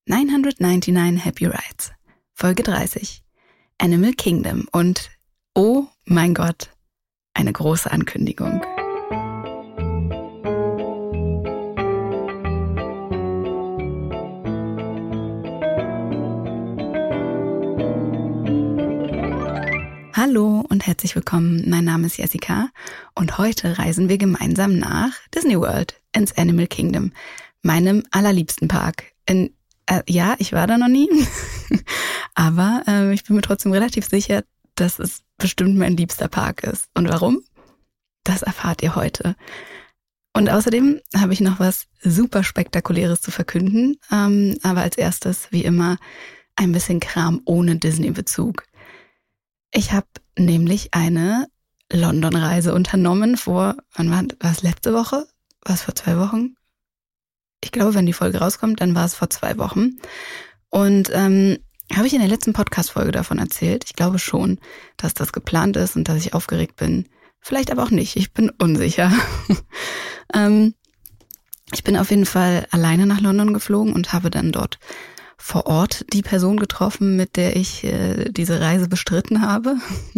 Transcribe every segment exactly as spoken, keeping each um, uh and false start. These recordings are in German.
neunhundertneunundneunzig Happy Rides, Folge dreißig, Animal Kingdom und, oh mein Gott, eine große Ankündigung. Hallo und herzlich willkommen, mein Name ist Jessica und heute reisen wir gemeinsam nach Disney World ins Animal Kingdom, meinem allerliebsten Park. In, äh, ja, ich war da noch nie, aber äh, ich bin mir trotzdem relativ sicher, dass es bestimmt mein liebster Park ist. Und warum? Das erfahrt ihr heute. Und außerdem habe ich noch was super Spektakuläres zu verkünden, ähm, aber als erstes, wie immer, ein bisschen Kram ohne Disney-Bezug. Ich habe nämlich eine London-Reise unternommen vor, wann war das, letzte Woche? War es vor zwei Wochen? Ich glaube, wenn die Folge rauskommt, dann war es vor zwei Wochen. Und ähm, habe ich in der letzten Podcast-Folge davon erzählt? Ich glaube schon, dass das geplant ist und dass ich aufgeregt bin. Vielleicht aber auch nicht, ich bin unsicher. ähm, ich bin auf jeden Fall alleine nach London geflogen und habe dann dort vor Ort die Person getroffen, mit der ich äh, diese Reise bestritten habe.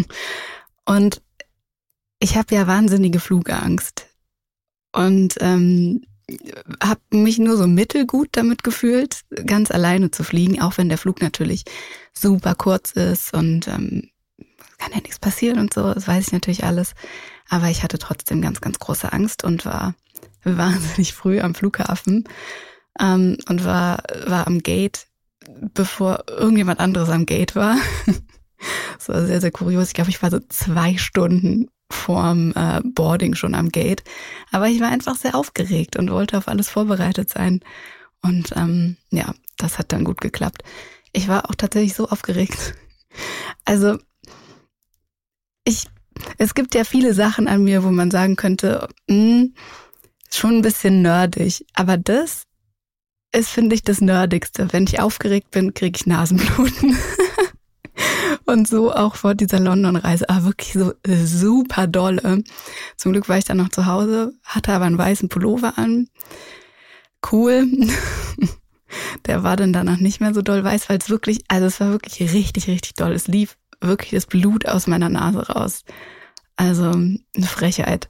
Und ich habe ja wahnsinnige Flugangst und ähm, habe mich nur so mittelgut damit gefühlt, ganz alleine zu fliegen, auch wenn der Flug natürlich super kurz ist und ähm, kann ja nichts passieren und so, das weiß ich natürlich alles. Aber ich hatte trotzdem ganz, ganz große Angst und war wahnsinnig früh am Flughafen ähm, und war, war am Gate, bevor irgendjemand anderes am Gate war. Das war sehr, sehr kurios. Ich glaube, ich war so zwei Stunden vorm äh, Boarding schon am Gate. Aber ich war einfach sehr aufgeregt und wollte auf alles vorbereitet sein. Und ähm, ja, das hat dann gut geklappt. Ich war auch tatsächlich so aufgeregt. Also, ich, es gibt ja viele Sachen an mir, wo man sagen könnte, mh, schon ein bisschen nerdig. Aber das ist, finde ich, das Nerdigste. Wenn ich aufgeregt bin, kriege ich Nasenbluten. Und so auch vor dieser London-Reise. Aber wirklich so super dolle. Zum Glück war ich dann noch zu Hause, hatte aber einen weißen Pullover an. Cool. Der war dann danach nicht mehr so doll weiß, weil es wirklich, also es war wirklich richtig, richtig doll. Es lief wirklich das Blut aus meiner Nase raus. Also eine Frechheit.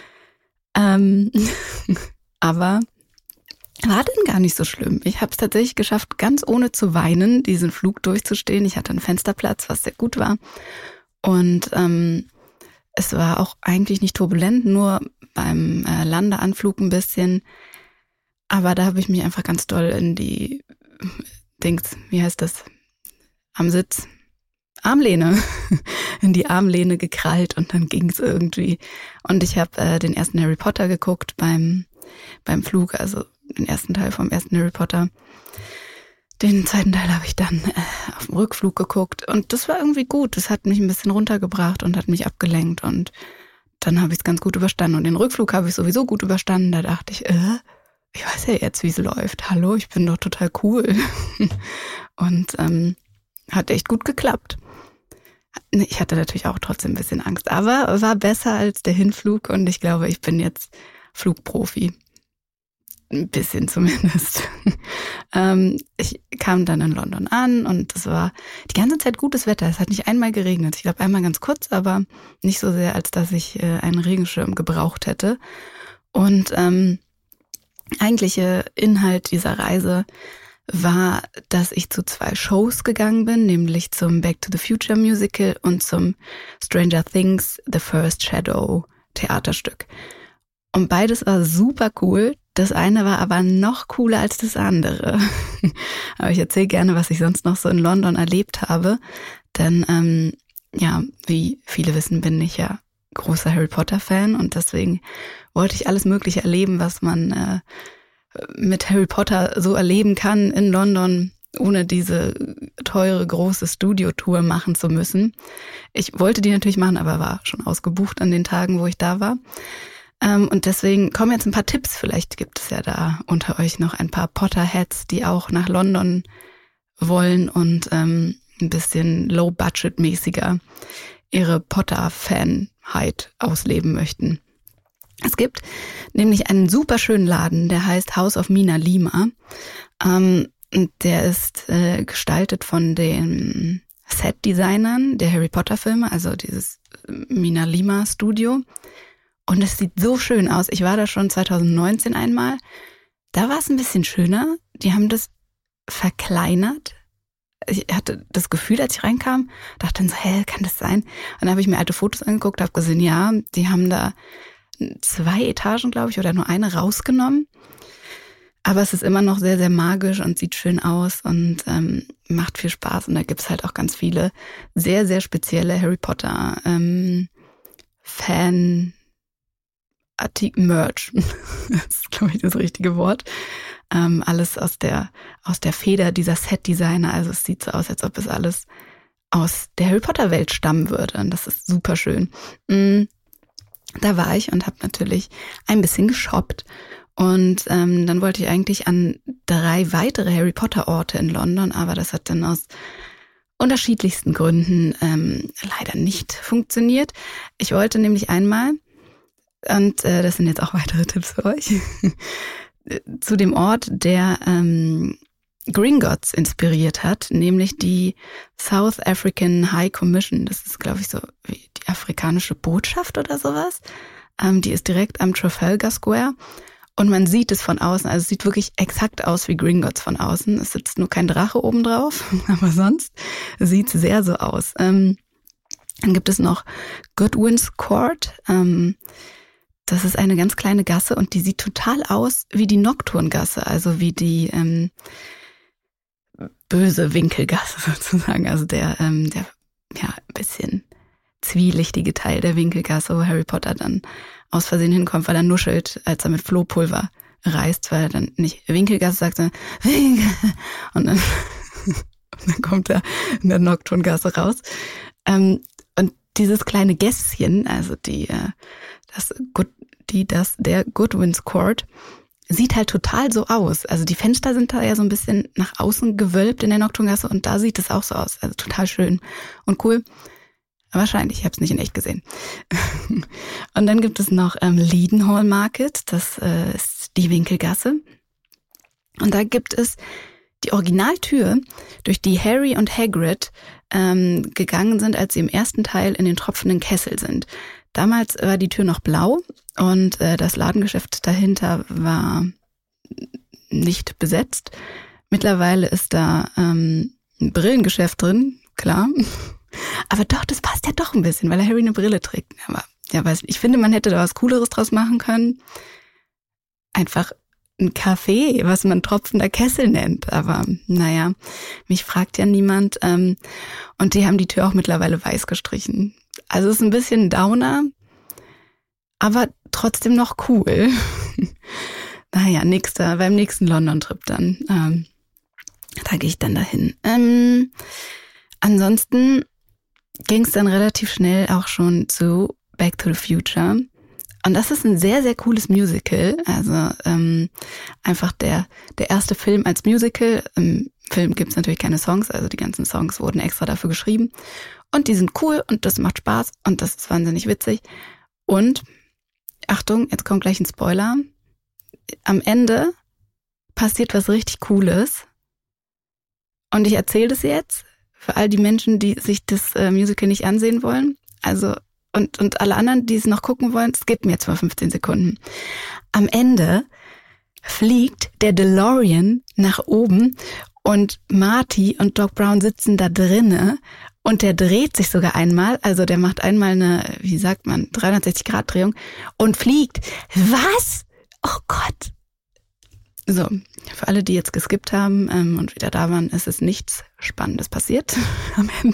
Ähm, aber war denn gar nicht so schlimm. Ich habe es tatsächlich geschafft, ganz ohne zu weinen, diesen Flug durchzustehen. Ich hatte einen Fensterplatz, was sehr gut war. Und ähm, es war auch eigentlich nicht turbulent, nur beim äh, Landeanflug ein bisschen. Aber da habe ich mich einfach ganz doll in die Dings, wie heißt das, am Sitz, Armlehne, in die Armlehne gekrallt und dann ging es irgendwie. Und ich habe äh, den ersten Harry Potter geguckt beim beim Flug, also den ersten Teil vom ersten Harry Potter. Den zweiten Teil habe ich dann äh, auf dem Rückflug geguckt und das war irgendwie gut. Das hat mich ein bisschen runtergebracht und hat mich abgelenkt und dann habe ich es ganz gut überstanden. Und den Rückflug habe ich sowieso gut überstanden. Da dachte ich, äh, ich weiß ja jetzt, wie es läuft. Hallo, ich bin doch total cool. Und ähm, hat echt gut geklappt. Ich hatte natürlich auch trotzdem ein bisschen Angst, aber war besser als der Hinflug und ich glaube, ich bin jetzt Flugprofi. Ein bisschen zumindest. ähm, ich kam dann in London an und es war die ganze Zeit gutes Wetter. Es hat nicht einmal geregnet. Ich glaube einmal ganz kurz, aber nicht so sehr, als dass ich äh, einen Regenschirm gebraucht hätte. Und ähm, eigentliche Inhalt dieser Reise war, dass ich zu zwei Shows gegangen bin, nämlich zum Back to the Future Musical und zum Stranger Things The First Shadow Theaterstück. Und beides war super cool. Das eine war aber noch cooler als das andere. Aber ich erzähle gerne, was ich sonst noch so in London erlebt habe. Denn, ähm, ja, wie viele wissen, bin ich ja großer Harry Potter-Fan und deswegen wollte ich alles Mögliche erleben, was man äh, mit Harry Potter so erleben kann in London, ohne diese teure, große Studiotour machen zu müssen. Ich wollte die natürlich machen, aber war schon ausgebucht an den Tagen, wo ich da war. Und deswegen kommen jetzt ein paar Tipps. Vielleicht gibt es ja da unter euch noch ein paar Potterheads, die auch nach London wollen und ähm, ein bisschen low-budget-mäßiger ihre Potter-Fanheit ausleben möchten. Es gibt nämlich einen super schönen Laden, der heißt House of Mina Lima. Ähm, Und der ist äh, gestaltet von den Set-Designern der Harry Potter-Filme, also dieses MinaLima-Studio. Und es sieht so schön aus. Ich war da schon zwanzig neunzehn einmal. Da war es ein bisschen schöner. Die haben das verkleinert. Ich hatte das Gefühl, als ich reinkam, dachte dann so, hä, kann das sein? Und dann habe ich mir alte Fotos angeguckt, habe gesehen, ja, die haben da zwei Etagen, glaube ich, oder nur eine rausgenommen. Aber es ist immer noch sehr, sehr magisch und sieht schön aus und ähm, macht viel Spaß. Und da gibt's halt auch ganz viele sehr, sehr spezielle Harry Potter ähm, Fan Merch. Das ist, glaube ich, das richtige Wort. Ähm, alles aus der aus der Feder dieser Set-Designer. Also es sieht so aus, als ob es alles aus der Harry Potter-Welt stammen würde. Und das ist super schön. Mhm. Da war ich und habe natürlich ein bisschen geshoppt. Und ähm, dann wollte ich eigentlich an drei weitere Harry Potter Orte in London, aber das hat dann aus unterschiedlichsten Gründen ähm, leider nicht funktioniert. Ich wollte nämlich einmal, und äh, das sind jetzt auch weitere Tipps für euch, zu dem Ort, der ähm, Gringotts inspiriert hat, nämlich die South African High Commission. Das ist, glaube ich, so wie die afrikanische Botschaft oder sowas. Ähm, die ist direkt am Trafalgar Square. Und man sieht es von außen, also es sieht wirklich exakt aus wie Gringotts von außen. Es sitzt nur kein Drache oben drauf, aber sonst sieht es sehr so aus. Ähm, dann gibt es noch Goodwin's Court. Ähm, das ist eine ganz kleine Gasse und die sieht total aus wie die Nocturngasse, also wie die ähm, böse Winkelgasse sozusagen. Also der, ähm, der ja ein bisschen zwielichtige Teil der Winkelgasse, wo Harry Potter dann aus Versehen hinkommt, weil er nuschelt, als er mit Flohpulver reist, weil er dann nicht Winkelgasse sagt, sondern Winkel. Und dann, und dann kommt er in der Nocturngasse raus. Ähm, und dieses kleine Gässchen, also die, das, die, das, der Goodwin's Court, sieht halt total so aus. Also die Fenster sind da ja so ein bisschen nach außen gewölbt in der Nocturngasse und da sieht es auch so aus. Also total schön und cool. Wahrscheinlich, ich habe es nicht in echt gesehen. Und dann gibt es noch ähm, Leadenhall Market, das äh, ist die Winkelgasse. Und da gibt es die Originaltür, durch die Harry und Hagrid ähm, gegangen sind, als sie im ersten Teil in den tropfenden Kessel sind. Damals war die Tür noch blau und äh, das Ladengeschäft dahinter war nicht besetzt. Mittlerweile ist da ähm, ein Brillengeschäft drin, klar. Aber doch, das passt ja doch ein bisschen, weil er Harry eine Brille trägt. Aber ja, weiß nicht. Ich finde, man hätte da was Cooleres draus machen können. Einfach ein Café, was man tropfender Kessel nennt. Aber naja, mich fragt ja niemand. Ähm, und die haben die Tür auch mittlerweile weiß gestrichen. Also es ist ein bisschen Downer, aber trotzdem noch cool. Naja, nächster, beim nächsten London-Trip dann. Ähm, da gehe ich dann dahin. Ähm, ansonsten ging es dann relativ schnell auch schon zu Back to the Future. Und das ist ein sehr, sehr cooles Musical. Also ähm, einfach der der erste Film als Musical. Im Film gibt's natürlich keine Songs, also die ganzen Songs wurden extra dafür geschrieben. Und die sind cool und das macht Spaß und das ist wahnsinnig witzig. Und, Achtung, jetzt kommt gleich ein Spoiler. Am Ende passiert was richtig Cooles. Und ich erzähle das jetzt für all die Menschen, die sich das äh, Musical nicht ansehen wollen. Also und und alle anderen, die es noch gucken wollen, es gibt mir jetzt mal fünfzehn Sekunden. Am Ende fliegt der DeLorean nach oben und Marty und Doc Brown sitzen da drinne und der dreht sich sogar einmal, also der macht einmal eine, wie sagt man, dreihundertsechzig Grad Drehung und fliegt. Was? Oh Gott. So, für alle, die jetzt geskippt haben ähm, und wieder da waren, ist es nichts Spannendes passiert am Ende.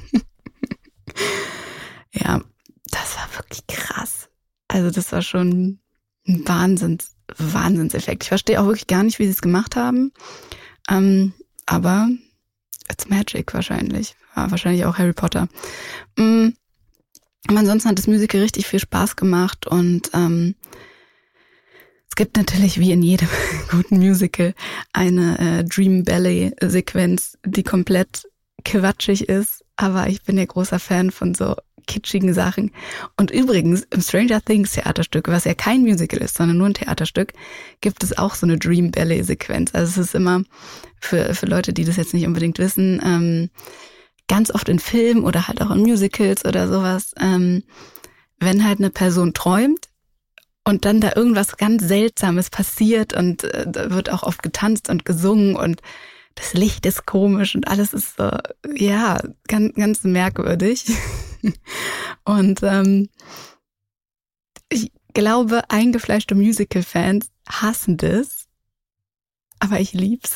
Ja, das war wirklich krass. Also das war schon ein Wahnsinns, Wahnsinnseffekt. Ich verstehe auch wirklich gar nicht, wie sie es gemacht haben. Ähm, aber it's magic wahrscheinlich. War wahrscheinlich auch Harry Potter. Mhm. Aber ansonsten hat das Musical richtig viel Spaß gemacht und ähm, es gibt natürlich wie in jedem guten Musical eine äh, Dream Ballet Sequenz, die komplett quatschig ist, aber ich bin ja großer Fan von so kitschigen Sachen. Und übrigens, im Stranger Things Theaterstück, was ja kein Musical ist, sondern nur ein Theaterstück, gibt es auch so eine Dream Ballet Sequenz. Also es ist immer, für, für Leute, die das jetzt nicht unbedingt wissen, ähm, ganz oft in Filmen oder halt auch in Musicals oder sowas, ähm, wenn halt eine Person träumt und dann da irgendwas ganz Seltsames passiert und äh, da wird auch oft getanzt und gesungen und das Licht ist komisch und alles ist so, ja, ganz, ganz merkwürdig. Und ähm, ich glaube, eingefleischte Musical-Fans hassen das, aber ich lieb's.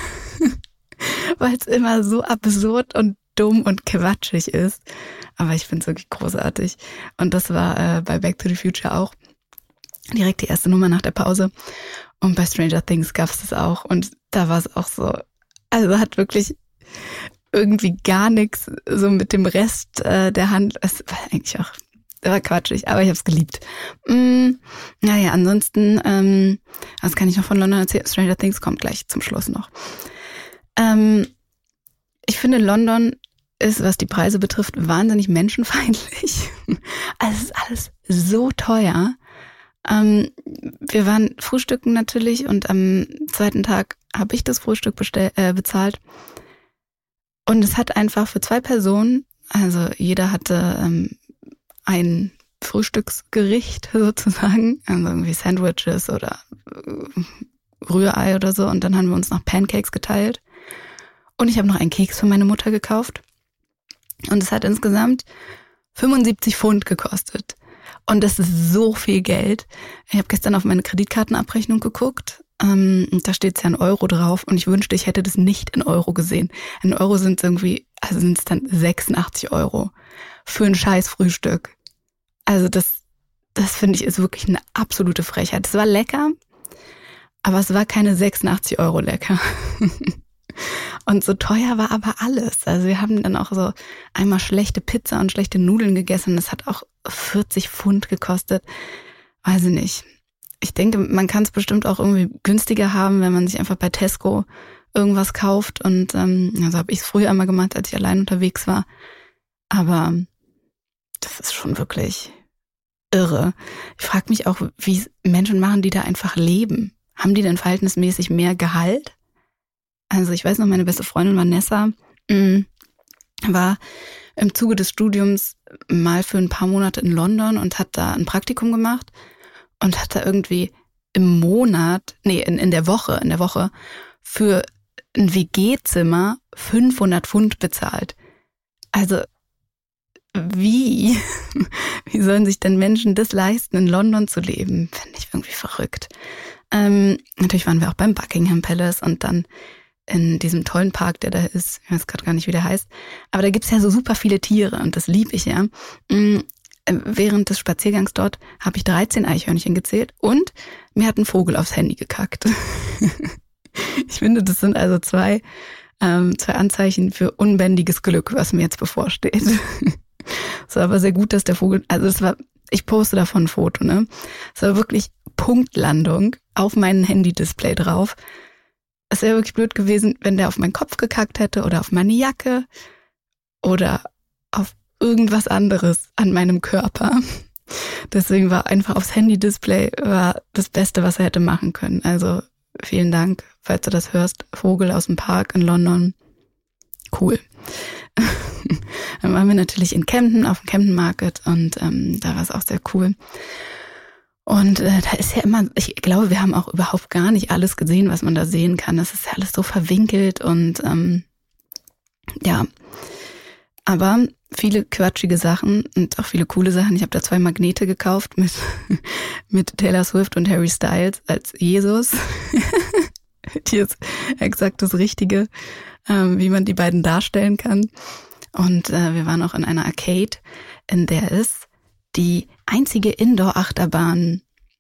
Weil es immer so absurd und dumm und quatschig ist. Aber ich finde es wirklich großartig. Und das war äh, bei Back to the Future auch direkt die erste Nummer nach der Pause. Und bei Stranger Things gab es das auch. Und da war es auch so, also hat wirklich irgendwie gar nichts so mit dem Rest äh, der Hand. Es war eigentlich auch, das war quatschig, aber ich habe es geliebt. Mm, naja, ansonsten, ähm, was kann ich noch von London erzählen? Stranger Things kommt gleich zum Schluss noch. Ähm, ich finde, London ist, was die Preise betrifft, wahnsinnig menschenfeindlich. Also es ist alles so teuer. Ähm, wir waren frühstücken natürlich und am zweiten Tag habe ich das Frühstück bestell, äh, bezahlt. Und es hat einfach für zwei Personen, also jeder hatte ähm, ein Frühstücksgericht sozusagen, also irgendwie Sandwiches oder äh, Rührei oder so. Und dann haben wir uns noch Pancakes geteilt. Und ich habe noch einen Keks für meine Mutter gekauft. Und es hat insgesamt fünfundsiebzig Pfund gekostet. Und das ist so viel Geld. Ich habe gestern auf meine Kreditkartenabrechnung geguckt. Ähm, da steht es ja in Euro drauf. Und ich wünschte, ich hätte das nicht in Euro gesehen. In Euro sind es irgendwie, also sind es dann sechsundachtzig Euro für ein scheiß Frühstück. Also das, das finde ich ist wirklich eine absolute Frechheit. Es war lecker, aber es war keine sechsundachtzig Euro lecker. Und so teuer war aber alles. Also wir haben dann auch so einmal schlechte Pizza und schlechte Nudeln gegessen. Das hat auch vierzig Pfund gekostet. Weiß ich nicht. Ich denke, man kann es bestimmt auch irgendwie günstiger haben, wenn man sich einfach bei Tesco irgendwas kauft. Und ähm, also habe ich es früher einmal gemacht, als ich allein unterwegs war. Aber das ist schon wirklich irre. Ich frage mich auch, wie Menschen machen, die da einfach leben. Haben die denn verhältnismäßig mehr Gehalt? Also ich weiß noch, meine beste Freundin Vanessa mh, war im Zuge des Studiums mal für ein paar Monate in London und hat da ein Praktikum gemacht und hat da irgendwie im Monat, nee, in, in der Woche, in der Woche für ein W G-Zimmer fünfhundert Pfund bezahlt. Also wie? Wie sollen sich denn Menschen das leisten, in London zu leben? Finde ich irgendwie verrückt. Ähm, natürlich waren wir auch beim Buckingham Palace und dann in diesem tollen Park, der da ist, ich weiß gerade gar nicht, wie der heißt, aber da gibt's ja so super viele Tiere und das liebe ich ja. Während des Spaziergangs dort habe ich dreizehn Eichhörnchen gezählt und mir hat ein Vogel aufs Handy gekackt. Ich finde, das sind also zwei, ähm, zwei Anzeichen für unbändiges Glück, was mir jetzt bevorsteht. Es war aber sehr gut, dass der Vogel, also es war, ich poste davon ein Foto, ne? Es war wirklich Punktlandung auf meinem Handy-Display drauf. Es wäre wirklich blöd gewesen, wenn der auf meinen Kopf gekackt hätte oder auf meine Jacke oder auf irgendwas anderes an meinem Körper. Deswegen war einfach aufs Handy-Display war das Beste, was er hätte machen können. Also vielen Dank, falls du das hörst. Vogel aus dem Park in London. Cool. Dann waren wir natürlich in Camden, auf dem Camden Market und ähm, da war es auch sehr cool. Und äh, da ist ja immer, ich glaube, wir haben auch überhaupt gar nicht alles gesehen, was man da sehen kann. Das ist ja alles so verwinkelt und ähm, ja, aber viele quatschige Sachen und auch viele coole Sachen. Ich habe da zwei Magnete gekauft mit mit Taylor Swift und Harry Styles als Jesus. Hier ist exakt das Richtige, ähm, wie man die beiden darstellen kann. Und äh, wir waren auch in einer Arcade, in der es die einzige Indoor-Achterbahn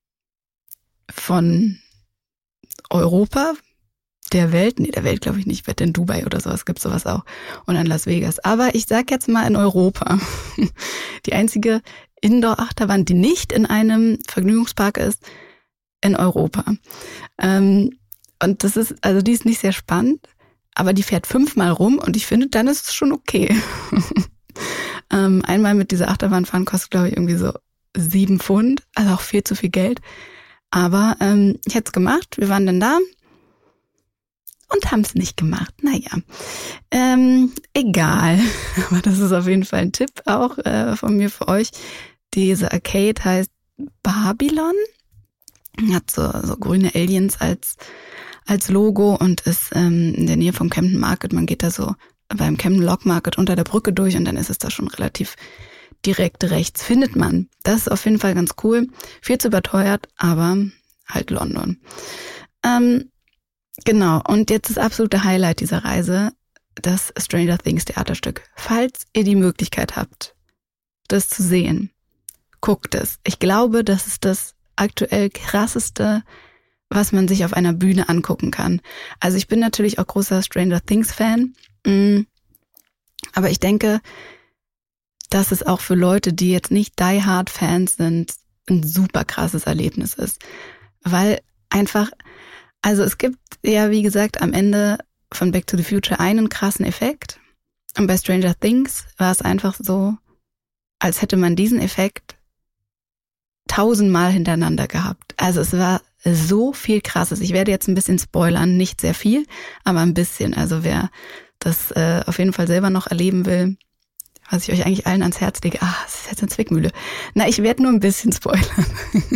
von Europa, der Welt, nee, der Welt glaube ich nicht, wird in Dubai oder sowas, gibt sowas auch und in Las Vegas. Aber ich sag jetzt mal in Europa, die einzige Indoor-Achterbahn, die nicht in einem Vergnügungspark ist, in Europa. Ähm, und das ist, also die ist nicht sehr spannend, aber die fährt fünfmal rum und ich finde, dann ist es schon okay. Ähm, einmal mit dieser Achterbahn fahren kostet, glaube ich, irgendwie so sieben Pfund, also auch viel zu viel Geld. Aber ähm, ich hätte es gemacht, wir waren dann da und haben es nicht gemacht. Naja, ähm, egal. Aber das ist auf jeden Fall ein Tipp auch äh, von mir für euch. Diese Arcade heißt Babylon, hat so, so grüne Aliens als als Logo und ist ähm, in der Nähe vom Camden Market. Man geht da so beim Camden Lock Market unter der Brücke durch und dann ist es da schon relativ direkt rechts. Findet man. Das ist auf jeden Fall ganz cool. Viel zu überteuert, aber halt London. Ähm, genau, und jetzt das absolute Highlight dieser Reise, das Stranger Things Theaterstück. Falls ihr die Möglichkeit habt, das zu sehen, guckt es. Ich glaube, das ist das aktuell krasseste, was man sich auf einer Bühne angucken kann. Also ich bin natürlich auch großer Stranger Things Fan, aber ich denke, dass es auch für Leute, die jetzt nicht Die Hard Fans sind, ein super krasses Erlebnis ist. Weil einfach, also es gibt ja, wie gesagt, am Ende von Back to the Future einen krassen Effekt. Und bei Stranger Things war es einfach so, als hätte man diesen Effekt tausendmal hintereinander gehabt. Also es war so viel Krasses. Ich werde jetzt ein bisschen spoilern, nicht sehr viel, aber ein bisschen. Also wer das äh, auf jeden Fall selber noch erleben will, was ich euch eigentlich allen ans Herz lege, ah, das ist jetzt eine Zwickmühle. Na, ich werde nur ein bisschen spoilern.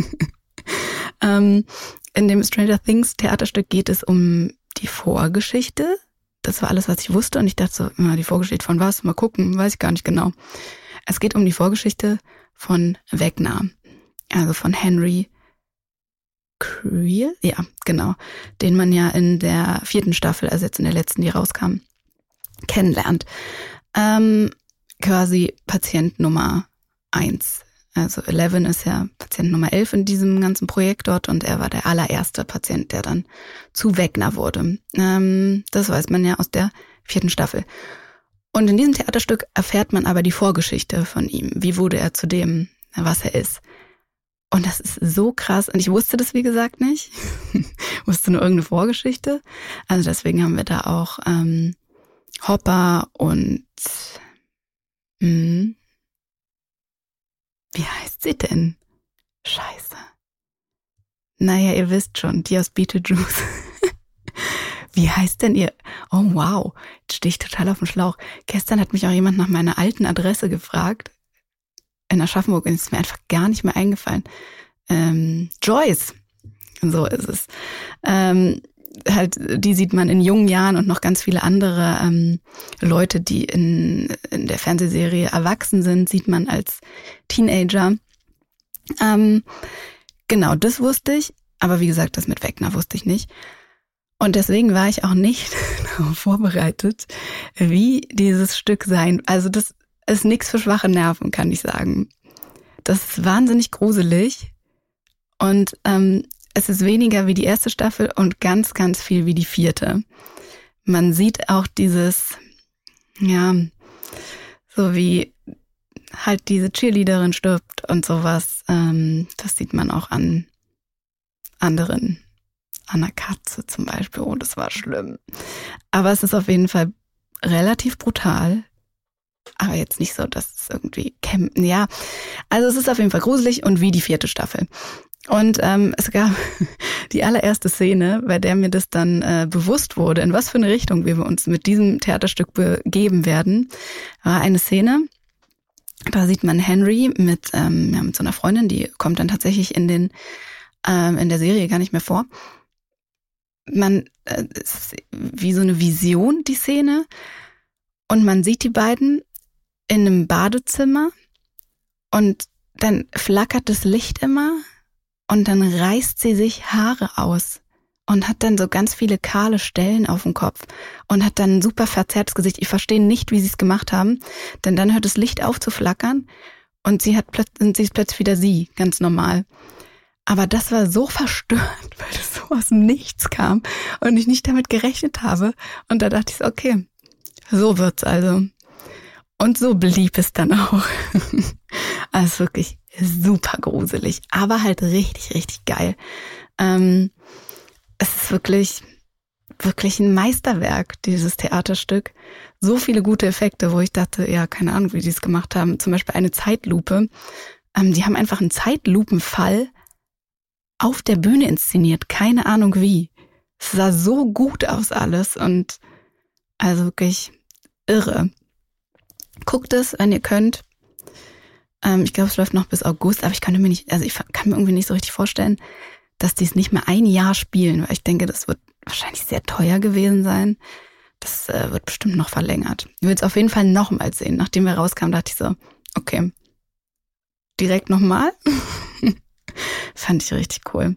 ähm, in dem Stranger Things Theaterstück geht es um die Vorgeschichte. Das war alles, was ich wusste und ich dachte so, na, die Vorgeschichte von was? Mal gucken, weiß ich gar nicht genau. Es geht um die Vorgeschichte von Vecna, also von Henry Creel, ja, genau, den man ja in der vierten Staffel, also jetzt in der letzten, die rauskam, kennenlernt. Ähm, quasi Patient Nummer eins. Also Eleven ist ja Patient Nummer elf in diesem ganzen Projekt dort und er war der allererste Patient, der dann zu Vecna wurde. Ähm, das weiß man ja aus der vierten Staffel. Und in diesem Theaterstück erfährt man aber die Vorgeschichte von ihm. Wie wurde er zu dem, was er ist? Und das ist so krass. Und ich wusste das, wie gesagt, nicht. Wusste nur irgendeine Vorgeschichte. Also deswegen haben wir da auch ähm, Hopper und mh, wie heißt sie denn? Scheiße. Naja, ihr wisst schon, die aus Beetlejuice. Wie heißt denn ihr? Oh wow, jetzt stehe ich total auf dem Schlauch. Gestern hat mich auch jemand nach meiner alten Adresse gefragt. In Aschaffenburg und es ist mir einfach gar nicht mehr eingefallen. Ähm, Joyce, so ist es. Ähm, halt, die sieht man in jungen Jahren und noch ganz viele andere ähm, Leute, die in, in der Fernsehserie erwachsen sind, sieht man als Teenager. Ähm, genau, das wusste ich, aber wie gesagt, das mit Vecna wusste ich nicht. Und deswegen war ich auch nicht darauf vorbereitet, wie dieses Stück sein. Also das ist nichts für schwache Nerven, kann ich sagen. Das ist wahnsinnig gruselig und ähm, es ist weniger wie die erste Staffel und ganz, ganz viel wie die vierte. Man sieht auch dieses, ja, so wie halt diese Cheerleaderin stirbt und sowas. Ähm, das sieht man auch an anderen, an einer Katze zum Beispiel. Oh, das war schlimm. Aber es ist auf jeden Fall relativ brutal. Aber jetzt nicht so, dass es irgendwie campen. Ja, also es ist auf jeden Fall gruselig und wie die vierte Staffel. Und ähm, es gab die allererste Szene, bei der mir das dann äh, bewusst wurde, in was für eine Richtung wir uns mit diesem Theaterstück begeben werden, war eine Szene, da sieht man Henry mit, ähm, ja, mit so einer Freundin, die kommt dann tatsächlich in den ähm, in der Serie gar nicht mehr vor. Man, äh, es ist wie so eine Vision, die Szene. Und man sieht die beiden in einem Badezimmer und dann flackert das Licht immer und dann reißt sie sich Haare aus und hat dann so ganz viele kahle Stellen auf dem Kopf und hat dann ein super verzerrtes Gesicht. Ich verstehe nicht, wie sie es gemacht haben, denn dann hört das Licht auf zu flackern und sie hat plötzlich, sie ist plötzlich wieder sie, ganz normal. Aber das war so verstörend, weil das so aus dem Nichts kam und ich nicht damit gerechnet habe. Und da dachte ich so, okay, so wird's also. Und so blieb es dann auch. Also wirklich super gruselig, aber halt richtig, richtig geil. Ähm, es ist wirklich wirklich ein Meisterwerk, dieses Theaterstück. So viele gute Effekte, wo ich dachte, ja, keine Ahnung, wie die es gemacht haben. Zum Beispiel eine Zeitlupe. Ähm, die haben einfach einen Zeitlupenfall auf der Bühne inszeniert. Keine Ahnung wie. Es sah so gut aus alles und also wirklich irre. Guckt es, wenn ihr könnt. Ähm, ich glaube, es läuft noch bis August, aber ich kann mir nicht, also ich kann mir irgendwie nicht so richtig vorstellen, dass die es nicht mehr ein Jahr spielen, weil ich denke, das wird wahrscheinlich sehr teuer gewesen sein. Das äh, wird bestimmt noch verlängert. Ich will es auf jeden Fall nochmal sehen. Nachdem wir rauskamen, dachte ich so, okay, direkt nochmal. Fand ich richtig cool.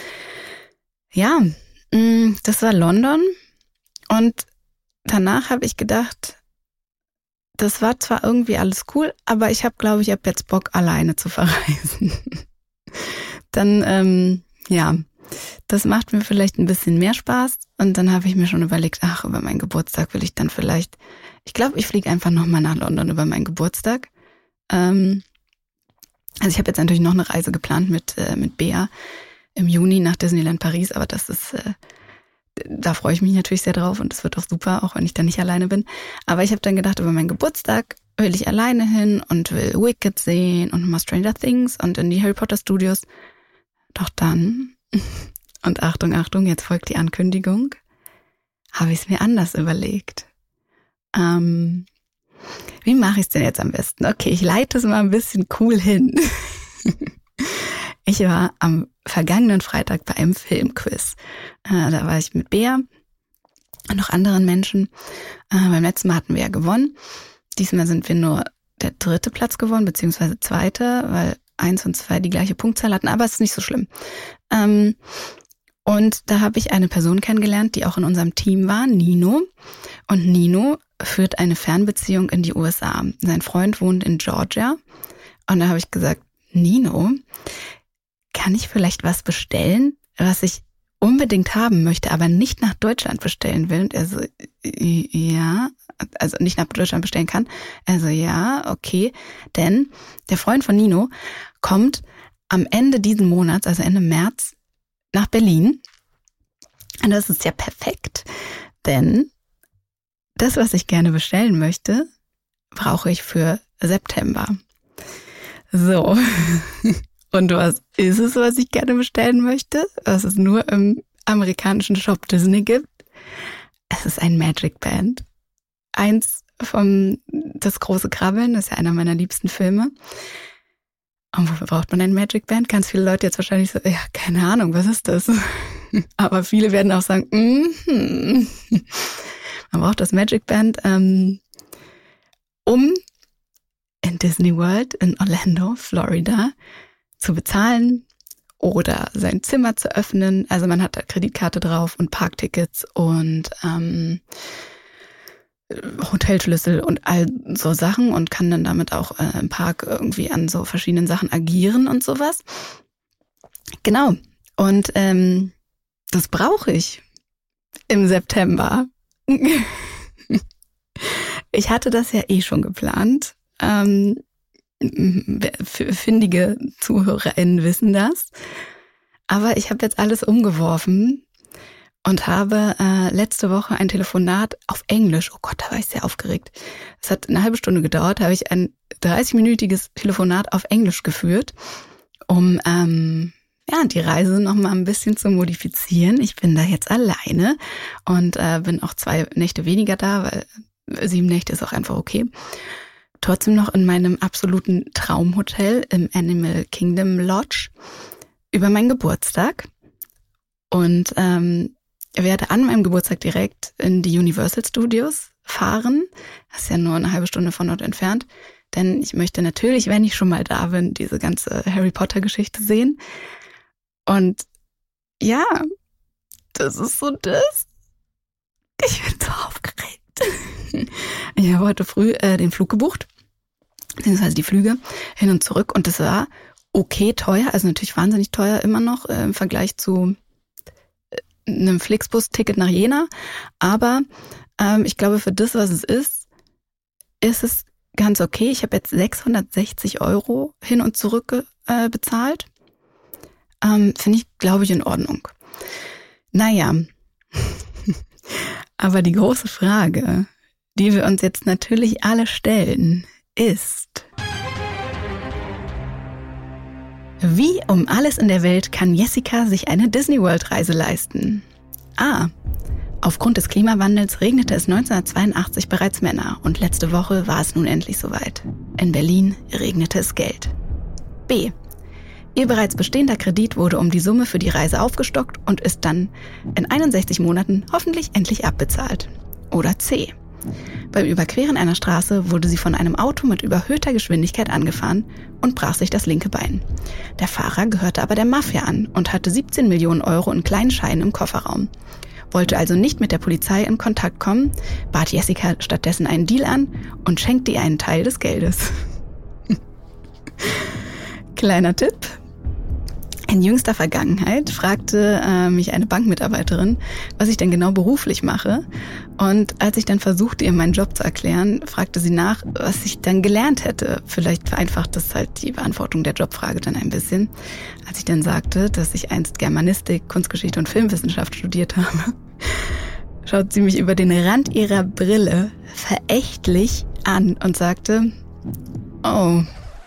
Ja, mh, das war London und danach habe ich gedacht, das war zwar irgendwie alles cool, aber ich habe, glaube ich, ab jetzt Bock, alleine zu verreisen. Dann, ähm, ja, das macht mir vielleicht ein bisschen mehr Spaß. Und dann habe ich mir schon überlegt, ach, über meinen Geburtstag will ich dann vielleicht, ich glaube, ich fliege einfach nochmal nach London über meinen Geburtstag. Ähm, also ich habe jetzt natürlich noch eine Reise geplant mit, äh, mit Bea im Juni nach Disneyland Paris, aber das ist, äh, da freue ich mich natürlich sehr drauf und es wird auch super, auch wenn ich da nicht alleine bin. Aber ich habe dann gedacht, über meinen Geburtstag will ich alleine hin und will Wicked sehen und nochmal Stranger Things und in die Harry Potter Studios. Doch dann, und Achtung, Achtung, jetzt folgt die Ankündigung, habe ich es mir anders überlegt. Ähm, wie mache ich es denn jetzt am besten? Okay, ich leite es mal ein bisschen cool hin. Ich war am vergangenen Freitag bei einem Filmquiz. Äh, da war ich mit Bea und noch anderen Menschen. Äh, beim letzten Mal hatten wir ja gewonnen. Diesmal sind wir nur der dritte Platz gewonnen, beziehungsweise zweite, weil eins und zwei die gleiche Punktzahl hatten, aber es ist nicht so schlimm. Ähm, und da habe ich eine Person kennengelernt, die auch in unserem Team war, Nino. Und Nino führt eine Fernbeziehung in die U S A. Sein Freund wohnt in Georgia. Und da habe ich gesagt, Nino, kann ich vielleicht was bestellen, was ich unbedingt haben möchte, aber nicht nach Deutschland bestellen will? Und er so, ja, also nicht nach Deutschland bestellen kann. Also ja, okay, denn der Freund von Nino kommt am Ende diesen Monats, also Ende März, nach Berlin. Und das ist ja perfekt, denn das, was ich gerne bestellen möchte, brauche ich für September. So. Und was ist es, was ich gerne bestellen möchte? Was es nur im amerikanischen Shop Disney gibt? Es ist ein Magic Band. Eins vom Das große Krabbeln, das ist ja einer meiner liebsten Filme. Und wofür braucht man ein Magic Band? Ganz viele Leute jetzt wahrscheinlich so, ja, keine Ahnung, was ist das? Aber viele werden auch sagen, mm-hmm. Man braucht das Magic Band, ähm, um in Disney World in Orlando, Florida, zu bezahlen oder sein Zimmer zu öffnen. Also man hat da Kreditkarte drauf und Parktickets und ähm, Hotelschlüssel und all so Sachen und kann dann damit auch äh, im Park irgendwie an so verschiedenen Sachen agieren und sowas. Genau. Und ähm, das brauche ich im September. Ich hatte das ja eh schon geplant. Ähm, findige ZuhörerInnen wissen das. Aber ich habe jetzt alles umgeworfen und habe äh, letzte Woche ein Telefonat auf Englisch, oh Gott, da war ich sehr aufgeregt. Es hat eine halbe Stunde gedauert, da habe ich ein dreißig-minütiges Telefonat auf Englisch geführt, um ähm, ja die Reise nochmal ein bisschen zu modifizieren. Ich bin da jetzt alleine und äh, bin auch zwei Nächte weniger da, weil sieben Nächte ist auch einfach okay. Trotzdem noch in meinem absoluten Traumhotel im Animal Kingdom Lodge über meinen Geburtstag und ähm, werde an meinem Geburtstag direkt in die Universal Studios fahren. Das ist ja nur eine halbe Stunde von dort entfernt, denn ich möchte natürlich, wenn ich schon mal da bin, diese ganze Harry Potter Geschichte sehen. Und ja, das ist so das. Ich bin so aufgeregt. Ich habe heute früh äh, den Flug gebucht, beziehungsweise die Flüge hin und zurück und das war okay teuer, also natürlich wahnsinnig teuer immer noch äh, im Vergleich zu äh, einem Flixbus-Ticket nach Jena, aber ähm, ich glaube für das, was es ist, ist es ganz okay. Ich habe jetzt sechshundertsechzig Euro hin und zurück äh, bezahlt. Ähm, finde ich, glaube ich, in Ordnung. Naja, Aber die große Frage, die wir uns jetzt natürlich alle stellen, ist: Wie um alles in der Welt kann Jessica sich eine Disney-World-Reise leisten? A. Aufgrund des Klimawandels regnete es neunzehnhundertzweiundachtzig bereits Männer und letzte Woche war es nun endlich soweit. In Berlin regnete es Geld. B. Ihr bereits bestehender Kredit wurde um die Summe für die Reise aufgestockt und ist dann in einundsechzig Monaten hoffentlich endlich abbezahlt. Oder C. Beim Überqueren einer Straße wurde sie von einem Auto mit überhöhter Geschwindigkeit angefahren und brach sich das linke Bein. Der Fahrer gehörte aber der Mafia an und hatte siebzehn Millionen Euro in kleinen Scheinen im Kofferraum. Wollte also nicht mit der Polizei in Kontakt kommen, bat Jessica stattdessen einen Deal an und schenkte ihr einen Teil des Geldes. Kleiner Tipp: In jüngster Vergangenheit fragte äh, mich eine Bankmitarbeiterin, was ich denn genau beruflich mache. Und als ich dann versuchte, ihr meinen Job zu erklären, fragte sie nach, was ich dann gelernt hätte. Vielleicht vereinfacht das halt die Beantwortung der Jobfrage dann ein bisschen. Als ich dann sagte, dass ich einst Germanistik, Kunstgeschichte und Filmwissenschaft studiert habe, schaut sie mich über den Rand ihrer Brille verächtlich an und sagte: Oh,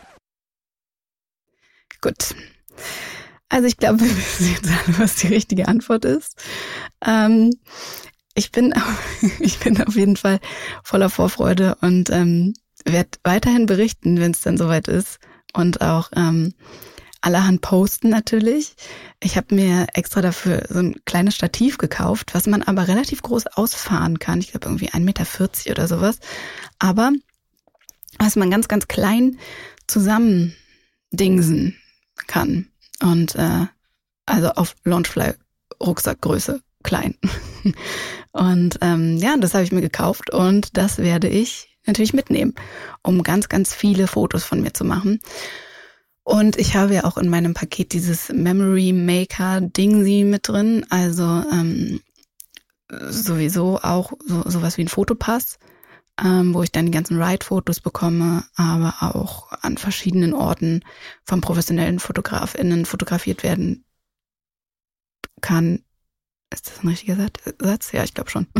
gut. Also ich glaube, wir wissen jetzt alle, was die richtige Antwort ist. Ähm, ich bin, ich bin auf jeden Fall voller Vorfreude und ähm, werde weiterhin berichten, wenn es dann soweit ist. Und auch ähm, allerhand posten natürlich. Ich habe mir extra dafür so ein kleines Stativ gekauft, was man aber relativ groß ausfahren kann. Ich glaube irgendwie ein Meter vierzig oder sowas. Aber was man ganz, ganz klein zusammendingsen kann. Und äh, also auf Launchfly-Rucksackgröße klein. Und ähm, ja, das habe ich mir gekauft und das werde ich natürlich mitnehmen, um ganz, ganz viele Fotos von mir zu machen. Und ich habe ja auch in meinem Paket dieses Memory Maker Dingsy mit drin, also ähm, sowieso auch so sowas wie ein Fotopass, ähm, wo ich dann die ganzen Ride-Fotos bekomme, aber auch an verschiedenen Orten von professionellen FotografInnen fotografiert werden kann. Ist das ein richtiger Satz? Ja, ich glaube schon.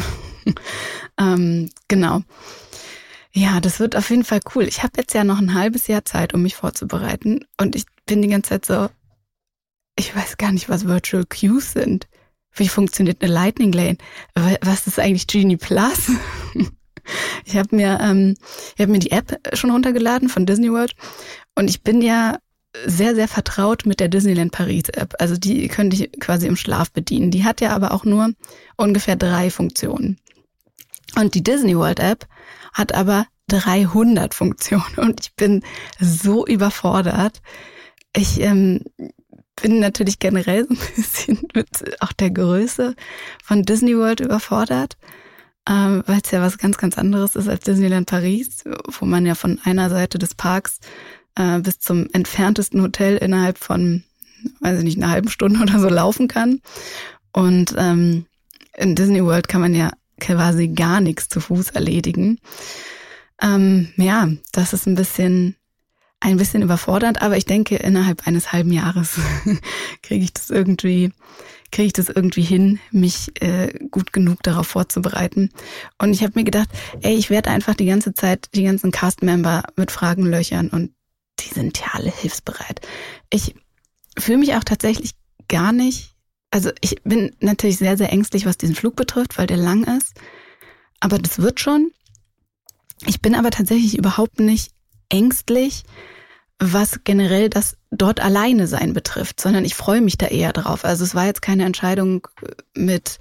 ähm, genau. Ja, das wird auf jeden Fall cool. Ich habe jetzt ja noch ein halbes Jahr Zeit, um mich vorzubereiten. Und ich bin die ganze Zeit so, ich weiß gar nicht, was Virtual Queues sind. Wie funktioniert eine Lightning Lane? Was ist eigentlich Genie Plus? Ich habe mir, ähm, ich habe mir die App schon runtergeladen von Disney World. Und ich bin ja sehr, sehr vertraut mit der Disneyland Paris App. Also die könnte ich quasi im Schlaf bedienen. Die hat ja aber auch nur ungefähr drei Funktionen. Und die Disney World App hat aber dreihundert Funktionen und ich bin so überfordert. Ich ähm, bin natürlich generell so ein bisschen mit auch der Größe von Disney World überfordert, ähm, weil es ja was ganz, ganz anderes ist als Disneyland Paris, wo man ja von einer Seite des Parks äh, bis zum entferntesten Hotel innerhalb von, weiß ich nicht, einer halben Stunde oder so laufen kann. Und ähm, in Disney World kann man ja quasi gar nichts zu Fuß erledigen. Ähm, ja, das ist ein bisschen, ein bisschen überfordernd, aber ich denke, innerhalb eines halben Jahres kriege ich das irgendwie, kriege ich das irgendwie hin, mich äh, gut genug darauf vorzubereiten. Und ich habe mir gedacht, ey, ich werde einfach die ganze Zeit die ganzen Cast-Member mit Fragen löchern und die sind ja alle hilfsbereit. Ich fühle mich auch tatsächlich gar nicht, also ich bin natürlich sehr, sehr ängstlich, was diesen Flug betrifft, weil der lang ist. Aber das wird schon. Ich bin aber tatsächlich überhaupt nicht ängstlich, was generell das dort alleine sein betrifft, sondern ich freue mich da eher drauf. Also es war jetzt keine Entscheidung mit,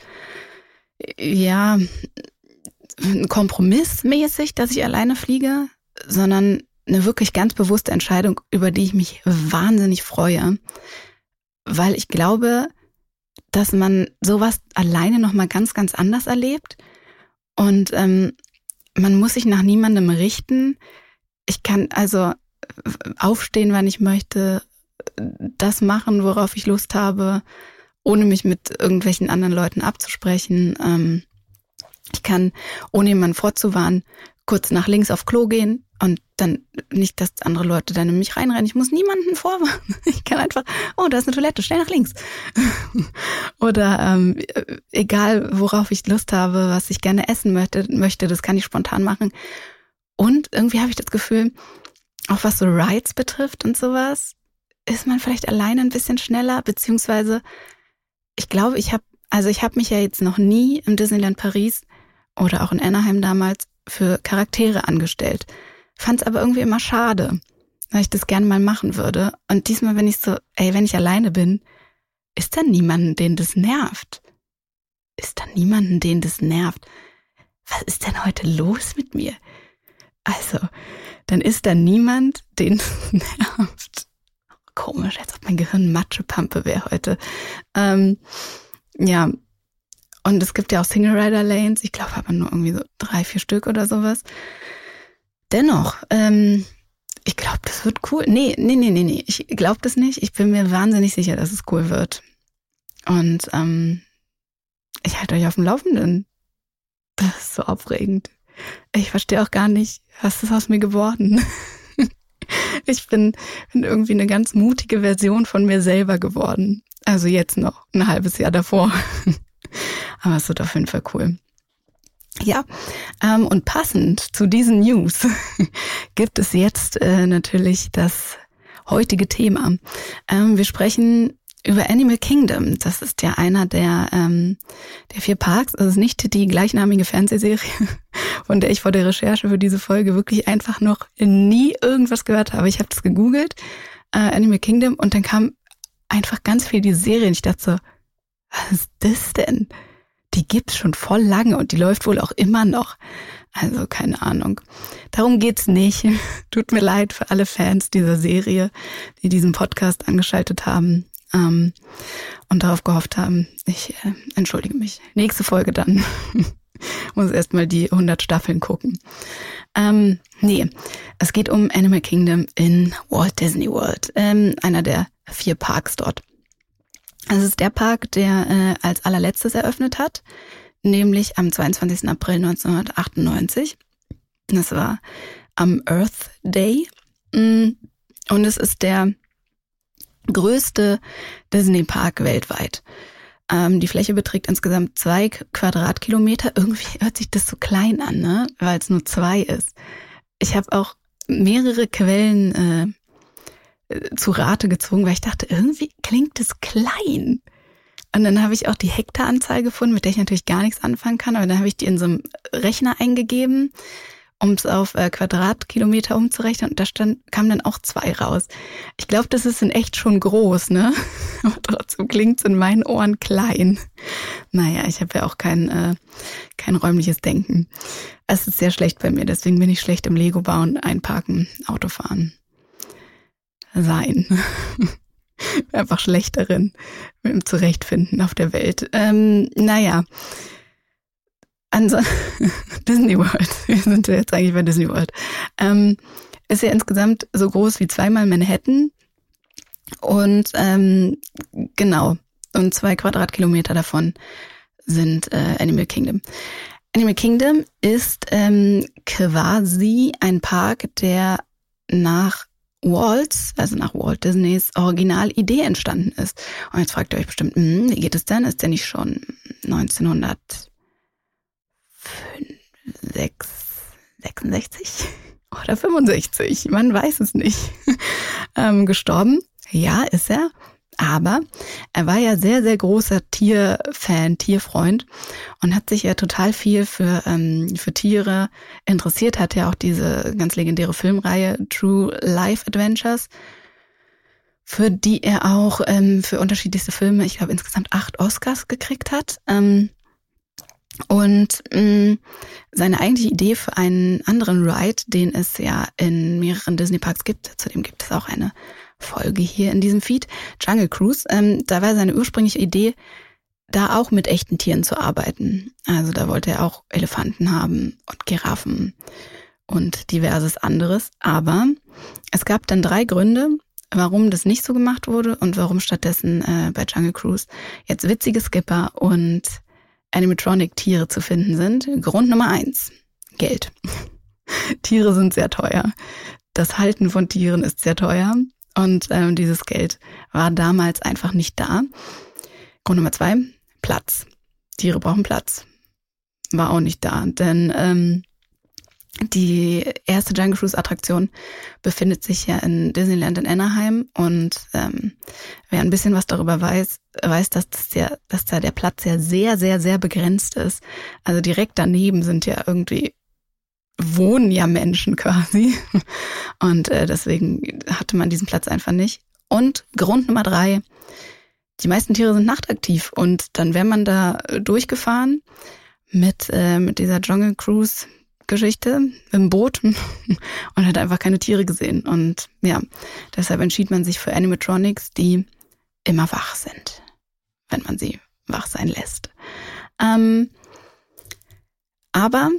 ja, kompromissmäßig, dass ich alleine fliege, sondern eine wirklich ganz bewusste Entscheidung, über die ich mich wahnsinnig freue, weil ich glaube, dass man sowas alleine nochmal ganz, ganz anders erlebt und ähm, man muss sich nach niemandem richten. Ich kann also aufstehen, wann ich möchte, das machen, worauf ich Lust habe, ohne mich mit irgendwelchen anderen Leuten abzusprechen. Ähm, ich kann, ohne jemanden vorzuwarnen, kurz nach links auf Klo gehen und dann nicht, dass andere Leute dann in mich reinrennen. Ich muss niemanden vorwarnen. Ich kann einfach, oh, da ist eine Toilette, schnell nach links. Oder ähm, egal, worauf ich Lust habe, was ich gerne essen möchte, möchte, das kann ich spontan machen. Und irgendwie habe ich das Gefühl, auch was so Rides betrifft und sowas, ist man vielleicht alleine ein bisschen schneller, beziehungsweise ich glaube, ich habe, also ich habe mich ja jetzt noch nie im Disneyland Paris oder auch in Anaheim damals für Charaktere angestellt. Fand's aber irgendwie immer schade, weil ich das gerne mal machen würde. Und diesmal bin ich so, ey, wenn ich alleine bin, ist da niemanden, den das nervt? Ist da niemanden, den das nervt? Was ist denn heute los mit mir? Also, dann ist da niemand, den das nervt. Komisch, als ob mein Gehirn Matschepampe wäre heute. Ähm, ja, und es gibt ja auch Single-Rider-Lanes, ich glaube aber nur irgendwie so drei, vier Stück oder sowas. Dennoch, ähm, ich glaube, das wird cool. Nee, nee, nee, nee, nee, ich glaube das nicht. Ich bin mir wahnsinnig sicher, dass es cool wird. Und ähm, ich halte euch auf dem Laufenden. Das ist so aufregend. Ich verstehe auch gar nicht, was ist aus mir geworden. Ich bin, bin irgendwie eine ganz mutige Version von mir selber geworden. Also jetzt noch, ein halbes Jahr davor. Aber es wird auf jeden Fall cool. Ja, ähm, und passend zu diesen News gibt es jetzt äh, natürlich das heutige Thema. Ähm, wir sprechen über Animal Kingdom. Das ist ja einer der, ähm, der vier Parks. Es ist nicht die gleichnamige Fernsehserie, von der ich vor der Recherche für diese Folge wirklich einfach noch nie irgendwas gehört habe. Ich habe das gegoogelt, äh, Animal Kingdom, und dann kam einfach ganz viel die Serie. Und ich dachte so, was ist das denn? Die gibt's schon voll lange und die läuft wohl auch immer noch. Also keine Ahnung. Darum geht's nicht. Tut mir leid für alle Fans dieser Serie, die diesen Podcast angeschaltet haben ähm, und darauf gehofft haben. Ich äh, entschuldige mich. Nächste Folge dann. Muss erstmal die hundert Staffeln gucken. Ähm, nee, es geht um Animal Kingdom in Walt Disney World. Ähm, einer der vier Parks dort. Es ist der Park, der äh, als allerletztes eröffnet hat, nämlich am zweiundzwanzigsten April neunzehnhundertachtundneunzig. Das war am Earth Day. Und es ist der größte Disney-Park weltweit. Ähm, die Fläche beträgt insgesamt zwei Quadratkilometer. Irgendwie hört sich das so klein an, ne? Weil es nur zwei ist. Ich habe auch mehrere Quellen äh, zu Rate gezogen, weil ich dachte, irgendwie klingt das klein. Und dann habe ich auch die Hektaranzahl gefunden, mit der ich natürlich gar nichts anfangen kann, aber dann habe ich die in so einem Rechner eingegeben, um es auf äh, Quadratkilometer umzurechnen, und da stand, kam dann auch zwei raus. Ich glaube, das ist in echt schon groß, ne? Aber trotzdem klingt es in meinen Ohren klein. Naja, ich habe ja auch kein, äh, kein räumliches Denken. Es ist sehr schlecht bei mir, deswegen bin ich schlecht im Lego bauen, einparken, Autofahren. Sein. Einfach schlecht darin, mit dem Zurechtfinden auf der Welt. Ähm, naja. Also, Disney World. Wir sind jetzt eigentlich bei Disney World. Ähm, ist ja insgesamt so groß wie zweimal Manhattan. Und ähm, genau. Und zwei Quadratkilometer davon sind äh, Animal Kingdom. Animal Kingdom ist ähm, quasi ein Park, der nach Walt's, also nach Walt Disneys Originalidee entstanden ist. Und jetzt fragt ihr euch bestimmt, hm, wie geht es denn? Ist der nicht schon neunzehnhundertsechsundsechzig oder fünfundsechzig? Man weiß es nicht. ähm, gestorben? Ja, ist er. Aber er war ja sehr, sehr großer Tierfan, Tierfreund und hat sich ja total viel für ähm, für Tiere interessiert. Hat ja auch diese ganz legendäre Filmreihe True Life Adventures, für die er auch ähm, für unterschiedlichste Filme, ich glaube insgesamt acht Oscars gekriegt hat. Ähm, und mh, seine eigentliche Idee für einen anderen Ride, den es ja in mehreren Disney-Parks gibt, zudem gibt es auch eine Folge hier in diesem Feed, Jungle Cruise, ähm, da war seine ursprüngliche Idee, da auch mit echten Tieren zu arbeiten. Also da wollte er auch Elefanten haben und Giraffen und diverses anderes. Aber es gab dann drei Gründe, warum das nicht so gemacht wurde und warum stattdessen äh, bei Jungle Cruise jetzt witzige Skipper und Animatronic-Tiere zu finden sind. Grund Nummer eins, Geld. Tiere sind sehr teuer. Das Halten von Tieren ist sehr teuer. Und ähm, dieses Geld war damals einfach nicht da. Grund Nummer zwei, Platz. Tiere brauchen Platz. War auch nicht da, denn ähm, die erste Jungle Cruise Attraktion befindet sich ja in Disneyland in Anaheim und ähm, wer ein bisschen was darüber weiß, weiß, dass das ja, dass da der Platz ja sehr, sehr, sehr begrenzt ist. Also direkt daneben sind ja irgendwie wohnen ja Menschen quasi und äh, deswegen hatte man diesen Platz einfach nicht. Und Grund Nummer drei: Die meisten Tiere sind nachtaktiv und dann wäre man da durchgefahren mit äh, mit dieser Jungle Cruise Geschichte im Boot und hat einfach keine Tiere gesehen. Und ja, deshalb entschied man sich für Animatronics, die immer wach sind, wenn man sie wach sein lässt. Ähm, aber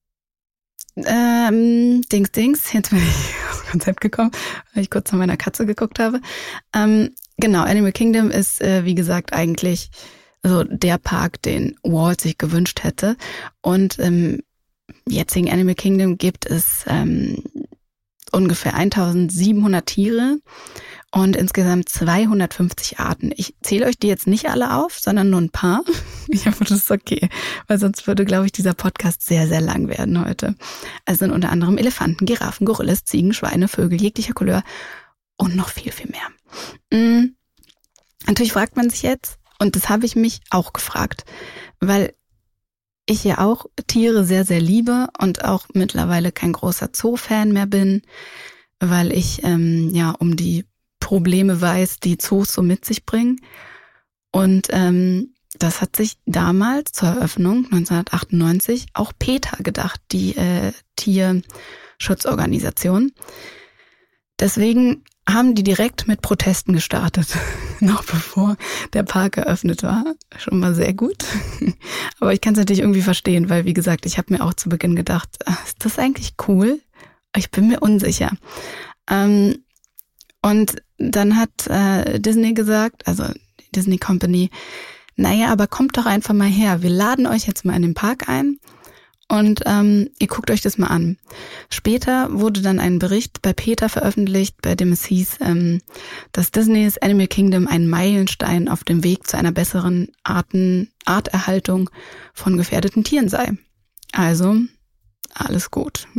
ähm, Dings, Dings, jetzt bin ich aufs Konzept gekommen, weil ich kurz nach meiner Katze geguckt habe. Ähm, genau, Animal Kingdom ist, äh, wie gesagt, eigentlich so der Park, den Walt sich gewünscht hätte. Und ähm, jetzigen Animal Kingdom gibt es ähm, ungefähr eintausendsiebenhundert Tiere und insgesamt zweihundertfünfzig Arten. Ich zähle euch die jetzt nicht alle auf, sondern nur ein paar. Ich hoffe, das ist okay, weil sonst würde, glaube ich, dieser Podcast sehr, sehr lang werden heute. Es sind unter anderem Elefanten, Giraffen, Gorillas, Ziegen, Schweine, Vögel jeglicher Couleur und noch viel, viel mehr. Mhm. Natürlich fragt man sich jetzt, und das habe ich mich auch gefragt, weil ich ja auch Tiere sehr, sehr liebe und auch mittlerweile kein großer Zoo-Fan mehr bin, weil ich ähm, ja um die Probleme weiß, die Zoos so mit sich bringen. Und ähm, das hat sich damals zur Eröffnung neunzehnhundertachtundneunzig auch PETA gedacht, die äh, Tierschutzorganisation. Deswegen haben die direkt mit Protesten gestartet, noch bevor der Park eröffnet war. Schon mal sehr gut. Aber ich kann es natürlich irgendwie verstehen, weil, wie gesagt, ich habe mir auch zu Beginn gedacht, ist das eigentlich cool? Ich bin mir unsicher. Ähm, und dann hat äh, Disney gesagt, also die Disney Company, naja, aber kommt doch einfach mal her. Wir laden euch jetzt mal in den Park ein. Und ähm, ihr guckt euch das mal an. Später wurde dann ein Bericht bei PETA veröffentlicht, bei dem es hieß, ähm, dass Disneys Animal Kingdom ein Meilenstein auf dem Weg zu einer besseren Arten, Arterhaltung von gefährdeten Tieren sei. Also, alles gut.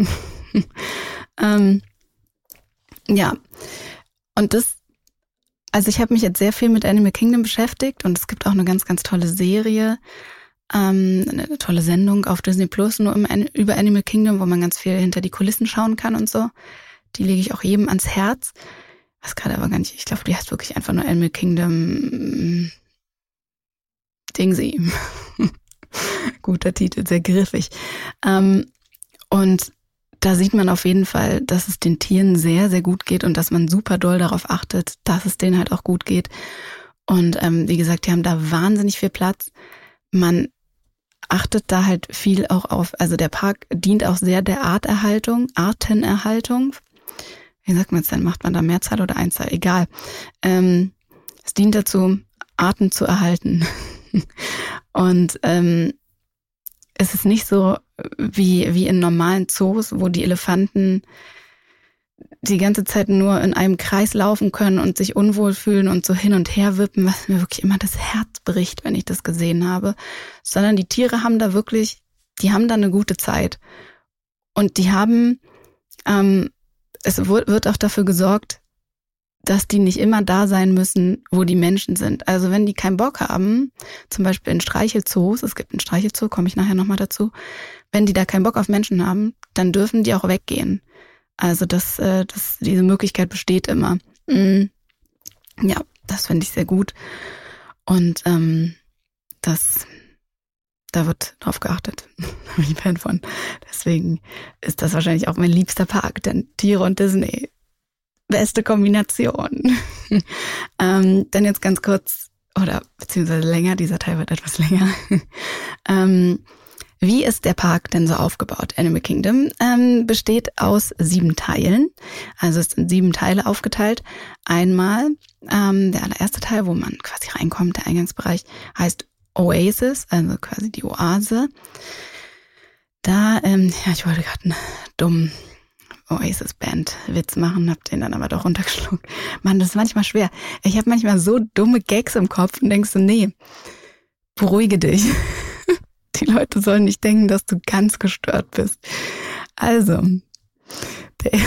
ähm, ja, und das, also ich habe mich jetzt sehr viel mit Animal Kingdom beschäftigt und es gibt auch eine ganz, ganz tolle Serie, Ähm, eine tolle Sendung auf Disney Plus, nur im, über Animal Kingdom, wo man ganz viel hinter die Kulissen schauen kann und so. Die lege ich auch jedem ans Herz. Was gerade aber gar nicht, ich glaube, die heißt wirklich einfach nur Animal Kingdom Dingsy. Guter Titel, sehr griffig. Ähm, und da sieht man auf jeden Fall, dass es den Tieren sehr, sehr gut geht und dass man super doll darauf achtet, dass es denen halt auch gut geht. Und ähm, wie gesagt, die haben da wahnsinnig viel Platz. Man achtet da halt viel auch auf, also der Park dient auch sehr der Arterhaltung, Artenerhaltung. Wie sagt man es denn? Macht man da Mehrzahl oder Einzahl? Egal. Ähm, es dient dazu, Arten zu erhalten. Und ähm, es ist nicht so wie, wie in normalen Zoos, wo die Elefanten die ganze Zeit nur in einem Kreis laufen können und sich unwohl fühlen und so hin und her wippen, was mir wirklich immer das Herz bricht, wenn ich das gesehen habe. Sondern die Tiere haben da wirklich, die haben da eine gute Zeit. Und die haben, ähm, es wird auch dafür gesorgt, dass die nicht immer da sein müssen, wo die Menschen sind. Also wenn die keinen Bock haben, zum Beispiel in Streichelzoos, es gibt einen Streichelzoo, komme ich nachher nochmal dazu, wenn die da keinen Bock auf Menschen haben, dann dürfen die auch weggehen. Also das, äh, das, diese Möglichkeit besteht immer. Mhm. Ja, das finde ich sehr gut. Und ähm, das, da wird drauf geachtet. Bin ich Fan von. Deswegen ist das wahrscheinlich auch mein liebster Park, denn Tiere und Disney, beste Kombination. ähm, dann jetzt ganz kurz, oder beziehungsweise länger, dieser Teil wird etwas länger. ähm, Wie ist der Park denn so aufgebaut? Animal Kingdom ähm, besteht aus sieben Teilen. Also es sind sieben Teile aufgeteilt. Einmal ähm, der allererste Teil, wo man quasi reinkommt, der Eingangsbereich, heißt Oasis, also quasi die Oase. Da, ähm, ja, ich wollte gerade einen dummen Oasis-Band-Witz machen, hab den dann aber doch runtergeschluckt. Mann, das ist manchmal schwer. Ich habe manchmal so dumme Gags im Kopf und denkst so, nee, beruhige dich. Die Leute sollen nicht denken, dass du ganz gestört bist. Also, der,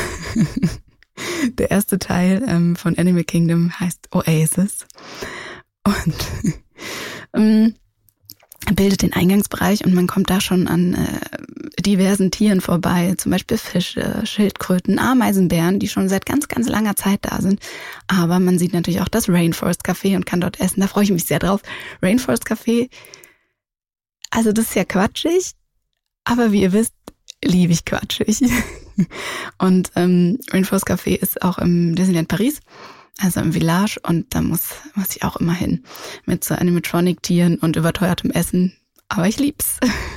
der erste Teil ähm, von Animal Kingdom heißt Oasis und ähm, bildet den Eingangsbereich und man kommt da schon an äh, diversen Tieren vorbei, zum Beispiel Fische, Schildkröten, Ameisenbären, die schon seit ganz, ganz langer Zeit da sind. Aber man sieht natürlich auch das Rainforest Café und kann dort essen. Da freue ich mich sehr drauf. Rainforest Café, also das ist ja quatschig, aber wie ihr wisst, liebe ich quatschig. Und ähm, Rainforest Café ist auch im Disneyland Paris, also im Village, und da muss, muss ich auch immer hin. Mit so Animatronic-Tieren und überteuertem Essen. Aber ich lieb's.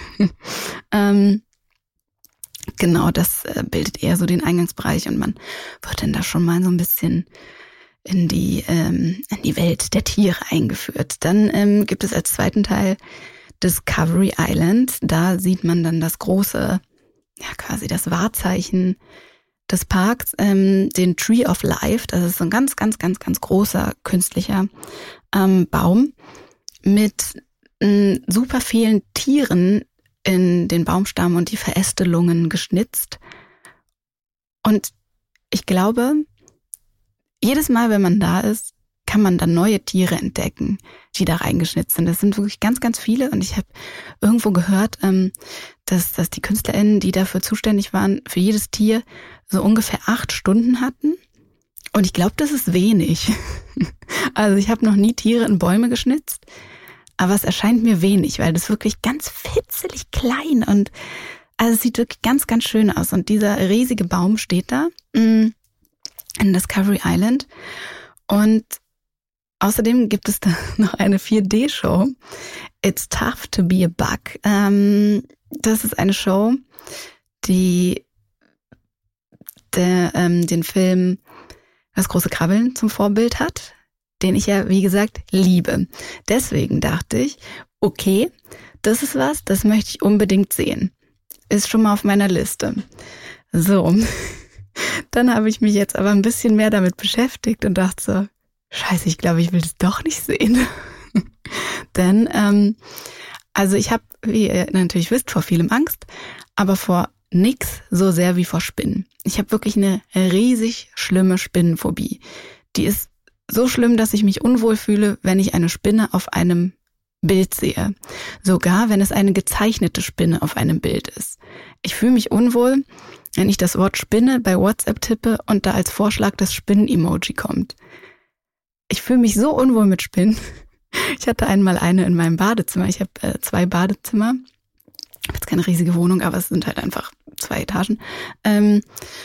ähm, genau, das äh, bildet eher so den Eingangsbereich und man wird dann da schon mal so ein bisschen in die, ähm, in die Welt der Tiere eingeführt. Dann ähm, gibt es als zweiten Teil Discovery Island. Da sieht man dann das große, ja quasi das Wahrzeichen des Parks, ähm, den Tree of Life. Das ist so ein ganz, ganz, ganz, ganz großer künstlicher ähm, Baum mit ähm, super vielen Tieren in den Baumstamm und die Verästelungen geschnitzt. Und ich glaube, jedes Mal, wenn man da ist, kann man dann neue Tiere entdecken, die da reingeschnitzt sind. Das sind wirklich ganz, ganz viele. Und ich habe irgendwo gehört, ähm, dass, dass die KünstlerInnen, die dafür zuständig waren, für jedes Tier so ungefähr acht Stunden hatten. Und ich glaube, das ist wenig. Also ich habe noch nie Tiere in Bäume geschnitzt, aber es erscheint mir wenig, weil das wirklich ganz fitzelig klein und also es sieht wirklich ganz, ganz schön aus. Und dieser riesige Baum steht da in Discovery Island. Und außerdem gibt es da noch eine vier D Show. It's Tough to be a Bug. Ähm, das ist eine Show, die der, ähm, den Film Das große Krabbeln zum Vorbild hat, den ich ja, wie gesagt, liebe. Deswegen dachte ich, okay, das ist was, das möchte ich unbedingt sehen. Ist schon mal auf meiner Liste. So, dann habe ich mich jetzt aber ein bisschen mehr damit beschäftigt und dachte so, scheiße, ich glaube, ich will das doch nicht sehen. Denn, ähm, also ich habe, wie ihr natürlich wisst, vor vielem Angst, aber vor nix so sehr wie vor Spinnen. Ich habe wirklich eine riesig schlimme Spinnenphobie. Die ist so schlimm, dass ich mich unwohl fühle, wenn ich eine Spinne auf einem Bild sehe. Sogar, wenn es eine gezeichnete Spinne auf einem Bild ist. Ich fühle mich unwohl, wenn ich das Wort Spinne bei WhatsApp tippe und da als Vorschlag das Spinnen-Emoji kommt. Ich fühle mich so unwohl mit Spinnen. Ich hatte einmal eine in meinem Badezimmer. Ich habe äh, zwei Badezimmer. Ich habe jetzt keine riesige Wohnung, aber es sind halt einfach zwei Etagen. Ähm,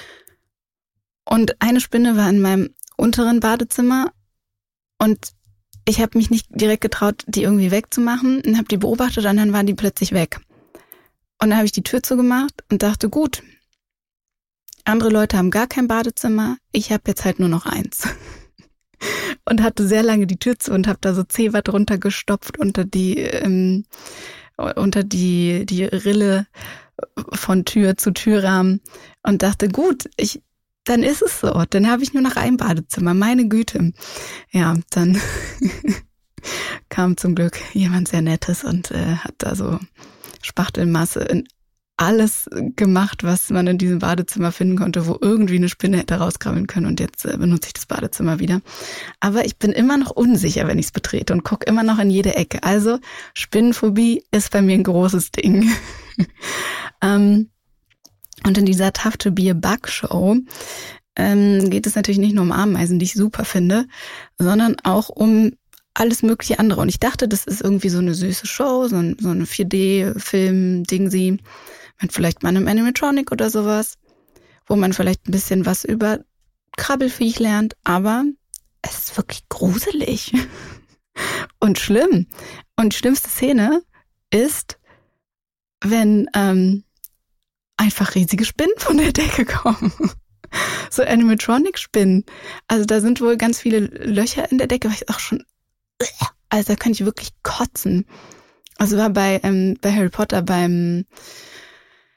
und eine Spinne war in meinem unteren Badezimmer und ich habe mich nicht direkt getraut, die irgendwie wegzumachen und habe die beobachtet und dann waren die plötzlich weg. Und dann habe ich die Tür zugemacht und dachte, gut, andere Leute haben gar kein Badezimmer, ich habe jetzt halt nur noch eins. Und hatte sehr lange die Tür zu und habe da so Zewa drunter gestopft unter die ähm, unter die die Rille von Tür zu Türrahmen und dachte, gut, ich dann ist es so, dann habe ich nur noch ein Badezimmer, meine Güte. Ja, dann kam zum Glück jemand sehr Nettes und äh, hat da so Spachtelmasse in alles gemacht, was man in diesem Badezimmer finden konnte, wo irgendwie eine Spinne hätte rauskrabbeln können. Und jetzt äh, benutze ich das Badezimmer wieder. Aber ich bin immer noch unsicher, wenn ich es betrete und gucke immer noch in jede Ecke. Also Spinnenphobie ist bei mir ein großes Ding. ähm, und in dieser Tough to be a Bug Show ähm, geht es natürlich nicht nur um Ameisen, die ich super finde, sondern auch um alles mögliche andere. Und ich dachte, das ist irgendwie so eine süße Show, so, ein, so eine vier D-Film-Dingsi mit vielleicht mal einem Animatronic oder sowas, wo man vielleicht ein bisschen was über Krabbelfiech lernt, aber es ist wirklich gruselig und schlimm. Und die schlimmste Szene ist, wenn ähm, einfach riesige Spinnen von der Decke kommen. So Animatronic-Spinnen. Also da sind wohl ganz viele Löcher in der Decke, weil ich auch schon, also da könnte ich wirklich kotzen. Also war bei ähm, bei Harry Potter beim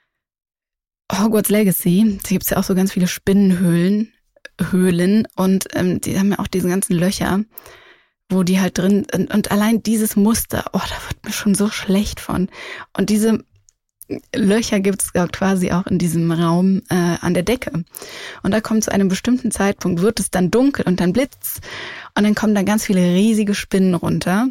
Hogwarts Legacy, da gibt's ja auch so ganz viele Spinnenhöhlen, Höhlen und ähm, die haben ja auch diese ganzen Löcher, wo die halt drin, und, und allein dieses Muster, oh, da wird mir schon so schlecht von. Und diese Löcher gibt's quasi auch in diesem Raum äh, an der Decke. Und da kommt zu einem bestimmten Zeitpunkt, wird es dann dunkel und dann blitzt's und dann kommen da ganz viele riesige Spinnen runter,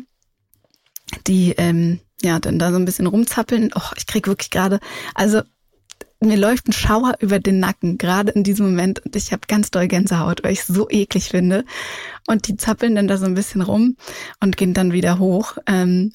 die ähm, ja dann da so ein bisschen rumzappeln. Oh, ich krieg wirklich gerade, also mir läuft ein Schauer über den Nacken, gerade in diesem Moment. Und ich habe ganz doll Gänsehaut, weil ich es so eklig finde. Und die zappeln dann da so ein bisschen rum und gehen dann wieder hoch. Ähm,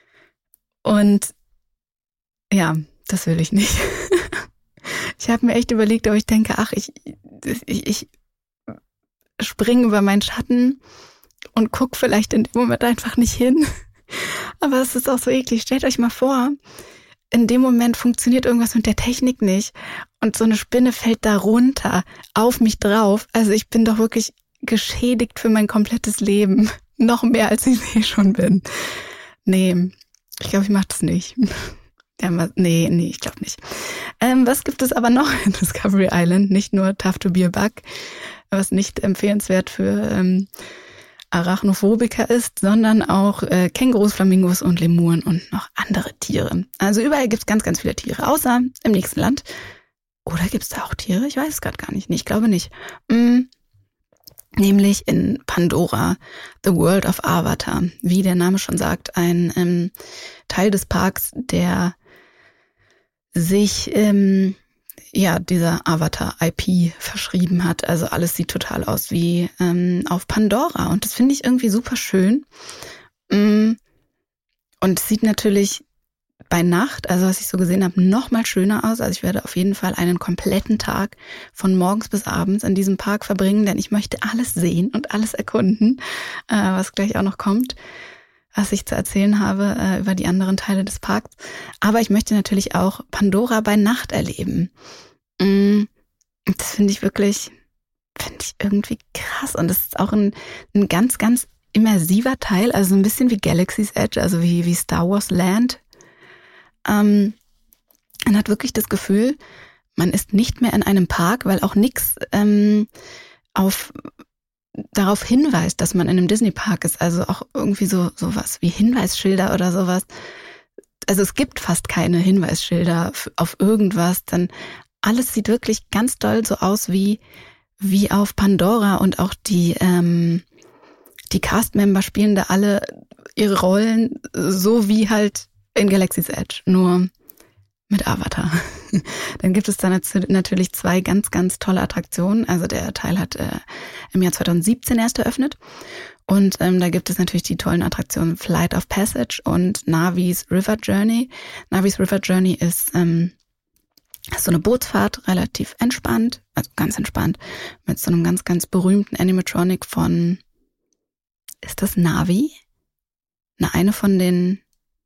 und ja, das will ich nicht. Ich habe mir echt überlegt, ob ich denke, ach, ich, ich, ich springe über meinen Schatten und guck vielleicht in dem Moment einfach nicht hin. Aber es ist auch so eklig. Stellt euch mal vor, in dem Moment funktioniert irgendwas mit der Technik nicht und so eine Spinne fällt da runter, auf mich drauf. Also ich bin doch wirklich geschädigt für mein komplettes Leben. Noch mehr, als ich eh schon bin. Nee, ich glaube, ich mache das nicht. Ja, nee, nee, ich glaube nicht. Ähm, was gibt es aber noch in Discovery Island? Nicht nur Tough to be a Bug, was nicht empfehlenswert für ähm, Arachnophobiker ist, sondern auch äh, Kängurus, Flamingos und Lemuren und noch andere Tiere. Also überall gibt's ganz, ganz viele Tiere, außer im nächsten Land. Oder gibt's da auch Tiere? Ich weiß es gerade gar nicht. Nee, ich glaube nicht. Mm, nämlich in Pandora, The World of Avatar. Wie der Name schon sagt, ein ähm, Teil des Parks, der sich ähm, ja dieser Avatar-I P verschrieben hat. Also alles sieht total aus wie ähm, auf Pandora. Und das finde ich irgendwie super schön. Und es sieht natürlich bei Nacht, also was ich so gesehen habe, noch mal schöner aus. Also ich werde auf jeden Fall einen kompletten Tag von morgens bis abends in diesem Park verbringen, denn ich möchte alles sehen und alles erkunden, äh, was gleich auch noch kommt, was ich zu erzählen habe äh, über die anderen Teile des Parks. Aber ich möchte natürlich auch Pandora bei Nacht erleben. Mm, das finde ich wirklich, finde ich irgendwie krass. Und das ist auch ein, ein ganz, ganz immersiver Teil, also ein bisschen wie Galaxy's Edge, also wie, wie Star Wars Land. Ähm, man hat wirklich das Gefühl, man ist nicht mehr in einem Park, weil auch nichts ähm, auf darauf hinweist, dass man in einem Disney-Park ist. Also auch irgendwie so sowas wie Hinweisschilder oder sowas. Also es gibt fast keine Hinweisschilder auf irgendwas. Dann alles sieht wirklich ganz doll so aus wie wie auf Pandora und auch die ähm, die Cast-Member spielen da alle ihre Rollen so wie halt in Galaxy's Edge, nur mit Avatar. Dann gibt es da natürlich zwei ganz, ganz tolle Attraktionen. Also der Teil hat äh, im Jahr zwanzig siebzehn erst eröffnet. Und ähm, da gibt es natürlich die tollen Attraktionen Flight of Passage und Na'vi's River Journey. Na'vi's River Journey ist ähm, so eine Bootsfahrt, relativ entspannt, also ganz entspannt, mit so einem ganz, ganz berühmten Animatronic von, ist das Na'vi? Na, eine von den,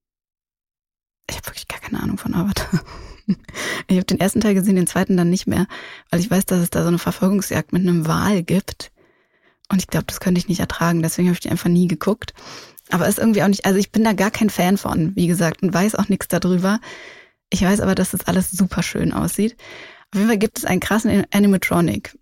ich habe wirklich gar keine Ahnung von Avatar. Ich habe den ersten Teil gesehen, den zweiten dann nicht mehr, weil ich weiß, dass es da so eine Verfolgungsjagd mit einem Wal gibt. Und ich glaube, das könnte ich nicht ertragen, deswegen habe ich die einfach nie geguckt. Aber ist irgendwie auch nicht, also ich bin da gar kein Fan von, wie gesagt, und weiß auch nichts darüber. Ich weiß aber, dass das alles super schön aussieht. Auf jeden Fall gibt es einen krassen Animatronic.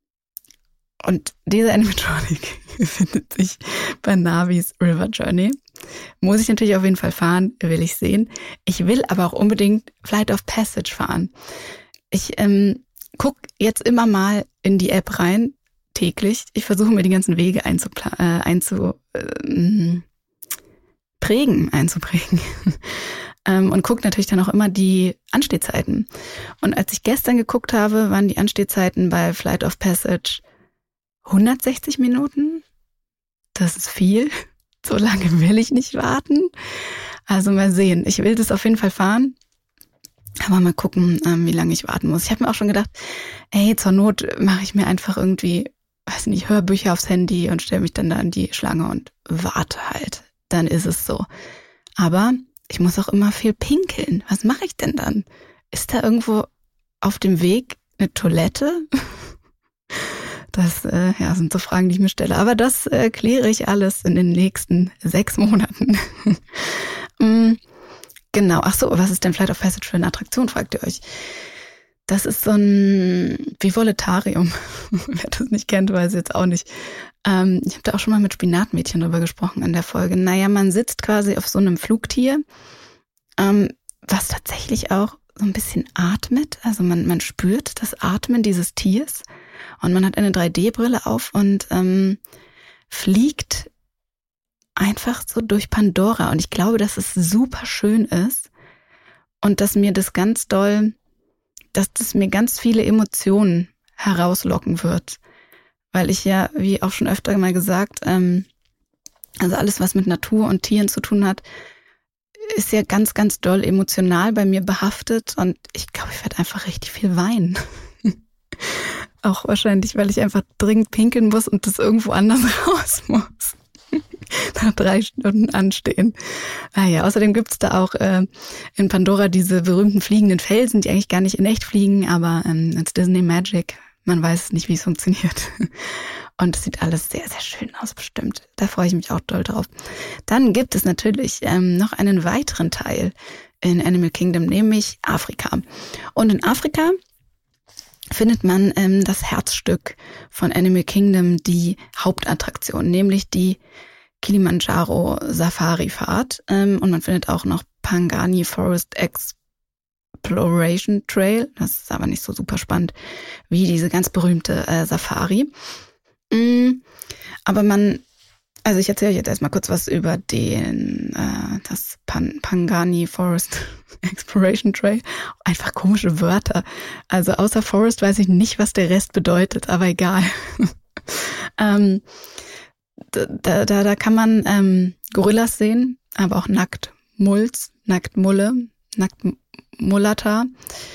Und dieser Animatronic befindet sich bei Na'vi's River Journey. Muss ich natürlich auf jeden Fall fahren, will ich sehen. Ich will aber auch unbedingt Flight of Passage fahren. Ich ähm, gucke jetzt immer mal in die App rein, täglich. Ich versuche mir die ganzen Wege einzupla- äh, einzu, äh, prägen, einzuprägen. ähm, und gucke natürlich dann auch immer die Anstehzeiten. Und als ich gestern geguckt habe, waren die Anstehzeiten bei Flight of Passage hundertsechzig Minuten. Das ist viel. So lange will ich nicht warten. Also mal sehen. Ich will das auf jeden Fall fahren. Aber mal gucken, wie lange ich warten muss. Ich habe mir auch schon gedacht, ey, zur Not mache ich mir einfach irgendwie, weiß nicht, Hörbücher aufs Handy und stelle mich dann da an die Schlange und warte halt. Dann ist es so. Aber ich muss auch immer viel pinkeln. Was mache ich denn dann? Ist da irgendwo auf dem Weg eine Toilette? Das äh, ja, sind so Fragen, die ich mir stelle. Aber das äh, kläre ich alles in den nächsten sechs Monaten. mm, genau. Ach so, was ist denn Flight of Passage für eine Attraktion, fragt ihr euch. Das ist so ein Vivoletarium. Wer das nicht kennt, weiß jetzt auch nicht. Ähm, ich habe da auch schon mal mit Spinatmädchen drüber gesprochen in der Folge. Naja, man sitzt quasi auf so einem Flugtier, ähm, was tatsächlich auch so ein bisschen atmet. Also man, man spürt das Atmen dieses Tiers und man hat eine drei D Brille auf und ähm, fliegt einfach so durch Pandora. Und ich glaube, dass es super schön ist und dass mir das ganz doll, dass das mir ganz viele Emotionen herauslocken wird. Weil ich ja, wie auch schon öfter mal gesagt, ähm, also alles, was mit Natur und Tieren zu tun hat, ist ja ganz, ganz doll emotional bei mir behaftet und ich glaube, ich werde einfach richtig viel weinen. Auch wahrscheinlich, weil ich einfach dringend pinkeln muss und das irgendwo anders raus muss. Nach drei Stunden anstehen. Ah ja, außerdem gibt's da auch äh, in Pandora diese berühmten fliegenden Felsen, die eigentlich gar nicht in echt fliegen, aber ähm, als Disney Magic, man weiß nicht, wie es funktioniert. Und es sieht alles sehr, sehr schön aus, bestimmt. Da freue ich mich auch doll drauf. Dann gibt es natürlich ähm, noch einen weiteren Teil in Animal Kingdom, nämlich Afrika. Und in Afrika findet man ähm, das Herzstück von Animal Kingdom, die Hauptattraktion, nämlich die Kilimanjaro Safari-Fahrt. Ähm, und man findet auch noch Pangani Forest Exploration Trail. Das ist aber nicht so super spannend wie diese ganz berühmte äh, Safari. Mm, aber man, also ich erzähle euch jetzt erstmal kurz was über den, äh, das Pan- Pangani Forest Exploration Trail. Einfach komische Wörter. Also außer Forest weiß ich nicht, was der Rest bedeutet, aber egal. ähm, da, da, da kann man ähm, Gorillas sehen, aber auch Nacktmulls, Nacktmulle, Nacktmullata.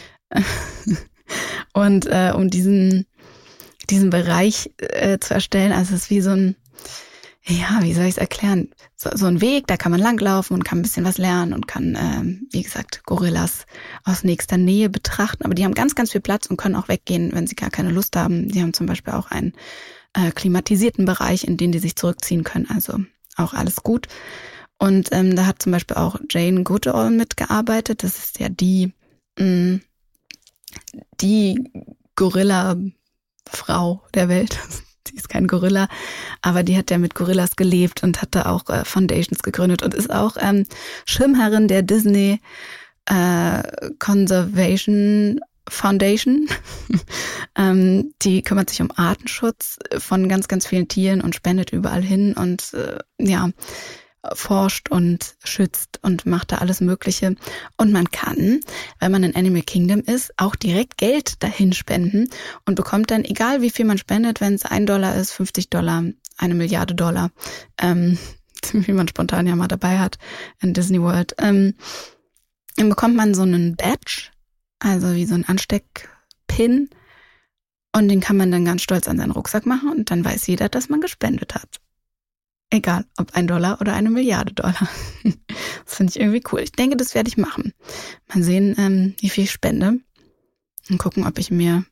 Und äh, um diesen diesen Bereich äh, zu erstellen, also es ist wie so ein, ja, wie soll ich es erklären? So, so ein Weg, da kann man langlaufen und kann ein bisschen was lernen und kann, ähm, wie gesagt, Gorillas aus nächster Nähe betrachten. Aber die haben ganz, ganz viel Platz und können auch weggehen, wenn sie gar keine Lust haben. Die haben zum Beispiel auch einen äh, klimatisierten Bereich, in den die sich zurückziehen können. Also auch alles gut. Und ähm, da hat zum Beispiel auch Jane Goodall mitgearbeitet. Das ist ja die, mh, die Gorilla-Frau der Welt. Sie ist kein Gorilla, aber die hat ja mit Gorillas gelebt und hat da auch äh, Foundations gegründet und ist auch ähm, Schirmherrin der Disney äh, Conservation Foundation. ähm, die kümmert sich um Artenschutz von ganz, ganz vielen Tieren und spendet überall hin und äh, ja, forscht und schützt und macht da alles Mögliche. Und man kann, wenn man in Animal Kingdom ist, auch direkt Geld dahin spenden und bekommt dann, egal wie viel man spendet, wenn es ein Dollar ist, fünfzig Dollar, eine Milliarde Dollar, ähm, wie man spontan ja mal dabei hat in Disney World, ähm, dann bekommt man so einen Badge, also wie so ein Ansteckpin, und den kann man dann ganz stolz an seinen Rucksack machen und dann weiß jeder, dass man gespendet hat. Egal, ob ein Dollar oder eine Milliarde Dollar. Das finde ich irgendwie cool. Ich denke, das werde ich machen. Mal sehen, ähm, wie viel ich spende. Und gucken, ob ich mir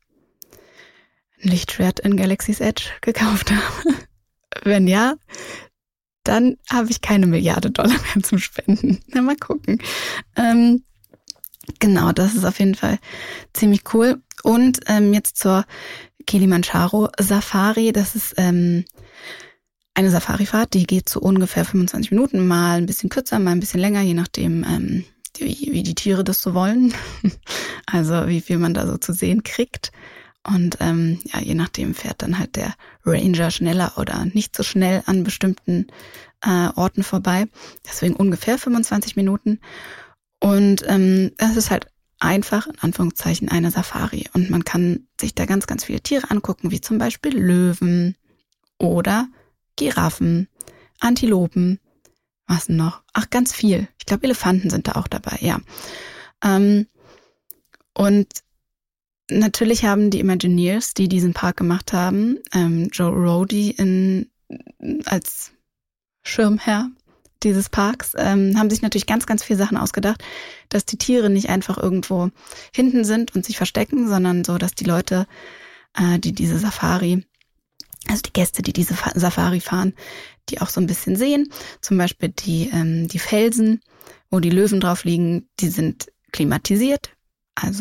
ein Lichtschwert in Galaxy's Edge gekauft habe. Wenn ja, dann habe ich keine Milliarde Dollar mehr zum Spenden. Na, mal gucken. Ähm, genau, das ist auf jeden Fall ziemlich cool. Und ähm, jetzt zur Kilimanjaro Safari. Das ist ähm, eine Safarifahrt, die geht so ungefähr fünfundzwanzig Minuten, mal ein bisschen kürzer, mal ein bisschen länger, je nachdem, ähm, wie, wie die Tiere das so wollen. Also wie viel man da so zu sehen kriegt. Und ähm, ja, je nachdem fährt dann halt der Ranger schneller oder nicht so schnell an bestimmten äh, Orten vorbei. Deswegen ungefähr fünfundzwanzig Minuten. Und ähm, es ist halt einfach, in Anführungszeichen, eine Safari. Und man kann sich da ganz, ganz viele Tiere angucken, wie zum Beispiel Löwen oder Giraffen, Antilopen, was denn noch? Ach, ganz viel. Ich glaube, Elefanten sind da auch dabei, ja. Ähm, und natürlich haben die Imagineers, die diesen Park gemacht haben, ähm, Joe Rohde in, als Schirmherr dieses Parks, ähm, haben sich natürlich ganz, ganz viele Sachen ausgedacht, dass die Tiere nicht einfach irgendwo hinten sind und sich verstecken, sondern so, dass die Leute, äh, die diese Safari Also die Gäste, die diese Safari fahren, die auch so ein bisschen sehen. Zum Beispiel die, ähm, die Felsen, wo die Löwen drauf liegen, die sind klimatisiert. Also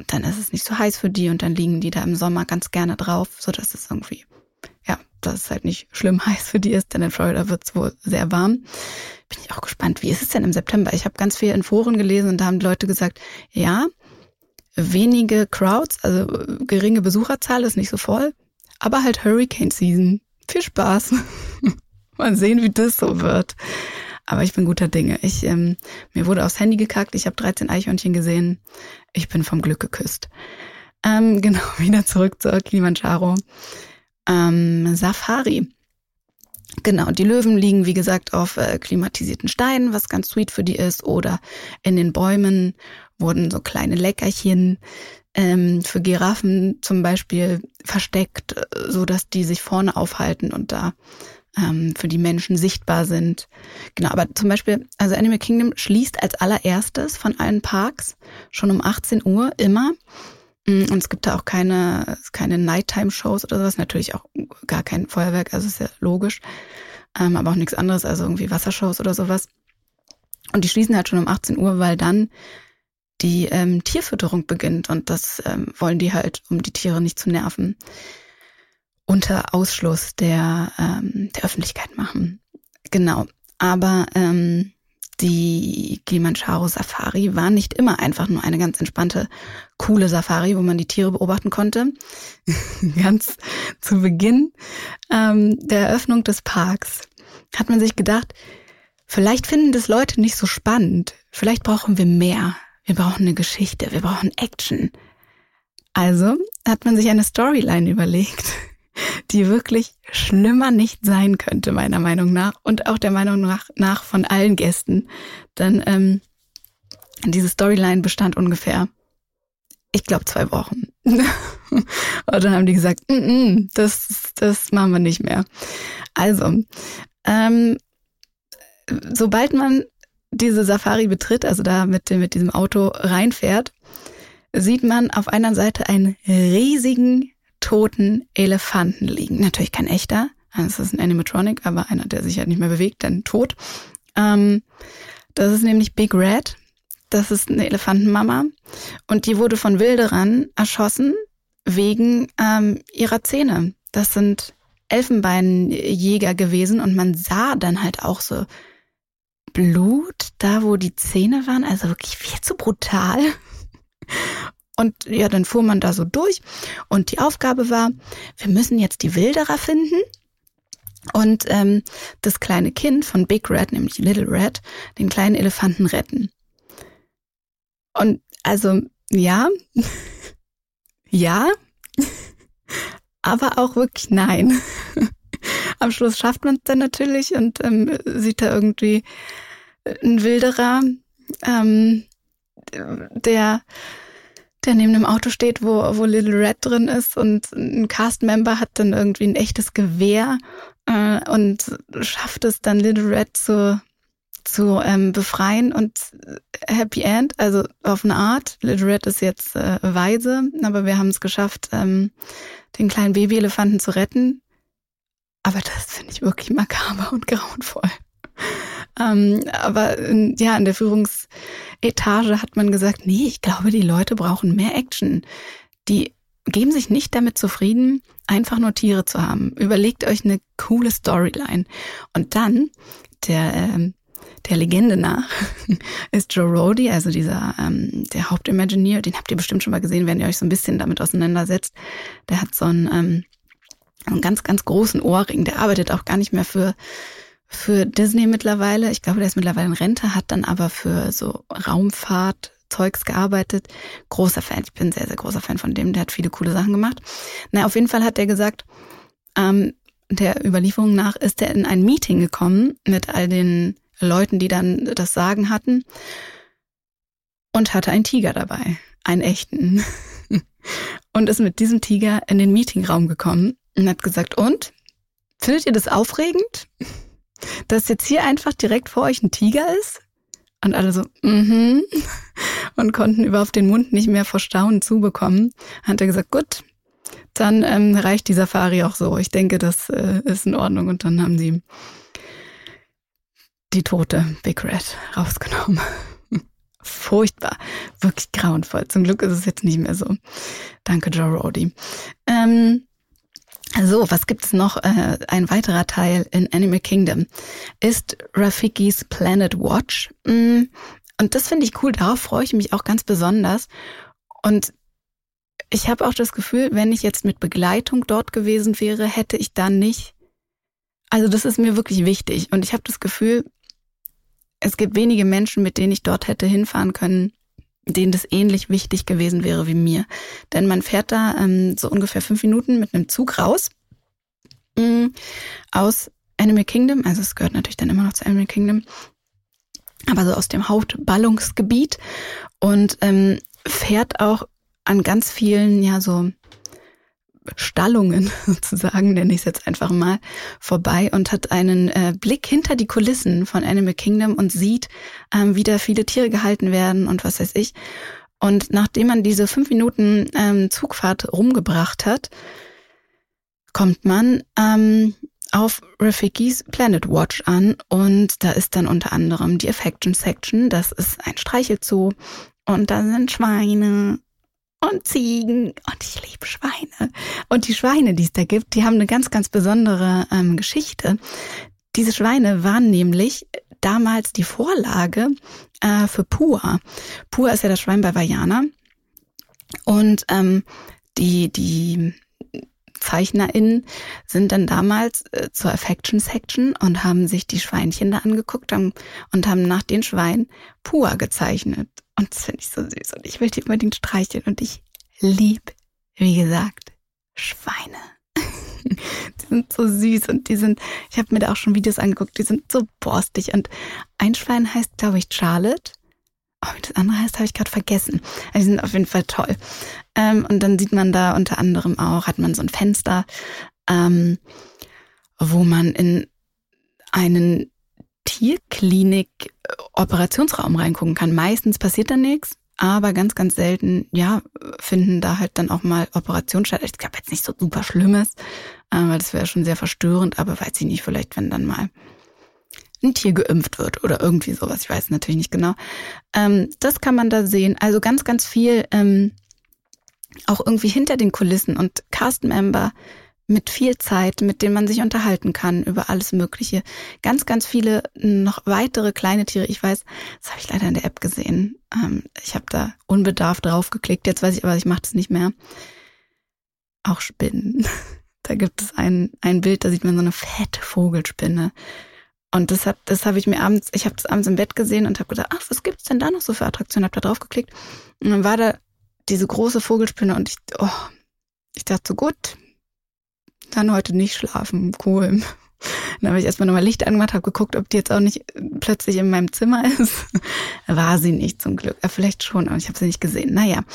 dann ist es nicht so heiß für die und dann liegen die da im Sommer ganz gerne drauf, sodass es irgendwie, ja, dass es halt nicht schlimm heiß für die ist, denn in Florida wird es wohl sehr warm. Bin ich auch gespannt, wie ist es denn im September? Ich habe ganz viel in Foren gelesen und da haben die Leute gesagt, ja, wenige Crowds, also geringe Besucherzahl, ist nicht so voll, aber halt Hurricane Season. Viel Spaß. Mal sehen, wie das so wird. Aber ich bin guter Dinge. Ich, ähm, mir wurde aufs Handy gekackt, ich habe dreizehn Eichhörnchen gesehen. Ich bin vom Glück geküsst. Ähm, genau, wieder zurück zur Kilimanjaro. Ähm, Safari. Genau, die Löwen liegen, wie gesagt, auf äh, klimatisierten Steinen, was ganz sweet für die ist. Oder in den Bäumen wurden so kleine Leckerchen ähm, für Giraffen zum Beispiel versteckt, so dass die sich vorne aufhalten und da ähm, für die Menschen sichtbar sind. Genau, aber zum Beispiel, also Animal Kingdom schließt als allererstes von allen Parks schon um achtzehn Uhr immer. Und es gibt da auch keine, keine Nighttime-Shows oder sowas. Natürlich auch gar kein Feuerwerk, also ist ja logisch. Ähm, aber auch nichts anderes, also irgendwie Wassershows oder sowas. Und die schließen halt schon um achtzehn Uhr, weil dann die ähm, Tierfütterung beginnt. Und das ähm, wollen die halt, um die Tiere nicht zu nerven, unter Ausschluss der, ähm, der Öffentlichkeit machen. Genau. Aber ähm, die Kilimanjaro Safari war nicht immer einfach nur eine ganz entspannte, coole Safari, wo man die Tiere beobachten konnte. Ganz zu Beginn ähm, der Eröffnung des Parks hat man sich gedacht, vielleicht finden das Leute nicht so spannend. Vielleicht brauchen wir mehr. Wir brauchen eine Geschichte. Wir brauchen Action. Also hat man sich eine Storyline überlegt, die wirklich schlimmer nicht sein könnte, meiner Meinung nach. Und auch der Meinung nach, nach von allen Gästen. Denn ähm, diese Storyline bestand ungefähr, ich glaube, zwei Wochen. Und dann haben die gesagt, mm -mm, das, das machen wir nicht mehr. Also, ähm, sobald man diese Safari betritt, also da mit, mit diesem Auto reinfährt, sieht man auf einer Seite einen riesigen toten Elefanten liegen. Natürlich kein echter, es ist ein Animatronic, aber einer, der sich halt nicht mehr bewegt, dann tot. Ähm, das ist nämlich Big Red. Das ist eine Elefantenmama und die wurde von Wilderern erschossen wegen ähm, ihrer Zähne. Das sind Elfenbeinjäger gewesen und man sah dann halt auch so Blut da, wo die Zähne waren. Also wirklich viel zu brutal. Und ja, dann fuhr man da so durch und die Aufgabe war, wir müssen jetzt die Wilderer finden und ähm, das kleine Kind von Big Red, nämlich Little Red, den kleinen Elefanten retten. Und also ja, ja, aber auch wirklich nein. Am Schluss schafft man es dann natürlich und ähm, sieht da irgendwie einen Wilderer, ähm, der der neben dem Auto steht, wo wo Little Red drin ist und ein Cast-Member hat dann irgendwie ein echtes Gewehr äh, und schafft es dann Little Red zu zu ähm, befreien und Happy End, also auf eine Art. Little Red ist jetzt äh, weise, aber wir haben es geschafft, ähm, den kleinen Babyelefanten zu retten. Aber das finde ich wirklich makaber und grauenvoll. Ähm, aber in, ja, in der Führungsetage hat man gesagt, nee, ich glaube, die Leute brauchen mehr Action. Die geben sich nicht damit zufrieden, einfach nur Tiere zu haben. Überlegt euch eine coole Storyline. Und dann, der ähm, der Legende nach, ist Joe Rohde, also dieser ähm, der Hauptimagineer, den habt ihr bestimmt schon mal gesehen, wenn ihr euch so ein bisschen damit auseinandersetzt. Der hat so einen, ähm, einen ganz, ganz großen Ohrring. Der arbeitet auch gar nicht mehr für für Disney mittlerweile. Ich glaube, der ist mittlerweile in Rente, hat dann aber für so Raumfahrt-Zeugs gearbeitet. Großer Fan, ich bin sehr, sehr großer Fan von dem. Der hat viele coole Sachen gemacht. Na, auf jeden Fall hat er gesagt, ähm, der Überlieferung nach ist er in ein Meeting gekommen mit all den Leuten, die dann das Sagen hatten und hatte einen Tiger dabei, einen echten. Und ist mit diesem Tiger in den Meetingraum gekommen und hat gesagt, und? Findet ihr das aufregend, dass jetzt hier einfach direkt vor euch ein Tiger ist? Und alle so, mhm, und konnten überhaupt den Mund nicht mehr vor Staunen zubekommen. Hat er gesagt, gut, dann ähm, reicht die Safari auch so. Ich denke, das äh, ist in Ordnung. Und dann haben sie die tote Big Red rausgenommen. furchtbar, wirklich grauenvoll. Zum Glück ist es jetzt nicht mehr so. Danke, Joe Roddy. Ähm, so, was gibt's noch? Äh, ein weiterer Teil in Animal Kingdom ist Rafiki's Planet Watch. Und das finde ich cool, darauf freue ich mich auch ganz besonders. Und ich habe auch das Gefühl, wenn ich jetzt mit Begleitung dort gewesen wäre, hätte ich dann nicht, also das ist mir wirklich wichtig. Und ich habe das Gefühl, es gibt wenige Menschen, mit denen ich dort hätte hinfahren können, denen das ähnlich wichtig gewesen wäre wie mir. Denn man fährt da ähm, so ungefähr fünf Minuten mit einem Zug raus mh, aus Animal Kingdom. Also es gehört natürlich dann immer noch zu Animal Kingdom, aber so aus dem Hauptballungsgebiet und ähm, fährt auch an ganz vielen, ja so Stallungen sozusagen, nenne ich es jetzt einfach mal, vorbei und hat einen äh, Blick hinter die Kulissen von Animal Kingdom und sieht, ähm, wie da viele Tiere gehalten werden und was weiß ich. Und nachdem man diese fünf Minuten ähm, Zugfahrt rumgebracht hat, kommt man ähm, auf Rafiki's Planet Watch an und da ist dann unter anderem die Affection Section, das ist ein Streichelzoo und da sind Schweine und Ziegen und ich liebe Schweine. Und die Schweine, die es da gibt, die haben eine ganz, ganz besondere ähm, Geschichte. Diese Schweine waren nämlich damals die Vorlage äh, für Pua. Pua ist ja das Schwein bei Vaiana. Und ähm, die, die ZeichnerInnen sind dann damals äh, zur Affection Section und haben sich die Schweinchen da angeguckt haben, und haben nach den Schweinen Pua gezeichnet. Und das finde ich so süß und ich will die unbedingt streicheln und ich liebe, wie gesagt, Schweine. Die sind so süß und die sind, ich habe mir da auch schon Videos angeguckt, die sind so borstig und ein Schwein heißt, glaube ich, Charlotte. Oh, wie das andere heißt, habe ich gerade vergessen. Also die sind auf jeden Fall toll. Ähm, und dann sieht man da unter anderem auch, hat man so ein Fenster, ähm, wo man in einen Tierklinik-Operationsraum reingucken kann. Meistens passiert da nichts, aber ganz, ganz selten, ja, finden da halt dann auch mal Operationen statt. Ich glaube jetzt nicht so super Schlimmes, äh, weil das wäre schon sehr verstörend, aber weiß ich nicht, vielleicht wenn dann mal ein Tier geimpft wird oder irgendwie sowas, ich weiß natürlich nicht genau. Ähm, das kann man da sehen. Also ganz, ganz viel ähm, auch irgendwie hinter den Kulissen und Cast-Member mit viel Zeit, mit denen man sich unterhalten kann über alles Mögliche. Ganz, ganz viele noch weitere kleine Tiere. Ich weiß, das habe ich leider in der App gesehen. Ähm, ich habe da unbedarft draufgeklickt. Jetzt weiß ich aber, ich mache das nicht mehr. Auch Spinnen. Da gibt es ein, ein Bild, da sieht man so eine fette Vogelspinne. Und das hab, das habe ich mir abends, ich habe das abends im Bett gesehen und habe gedacht, ach, was gibt's denn da noch so für Attraktionen? Habe da drauf geklickt und dann war da diese große Vogelspinne und ich, oh, ich dachte so, gut, dann heute nicht schlafen, cool. Dann habe ich erstmal nochmal Licht angemacht, habe geguckt, ob die jetzt auch nicht plötzlich in meinem Zimmer ist. War sie nicht zum Glück, ja, vielleicht schon, aber ich habe sie nicht gesehen. Naja,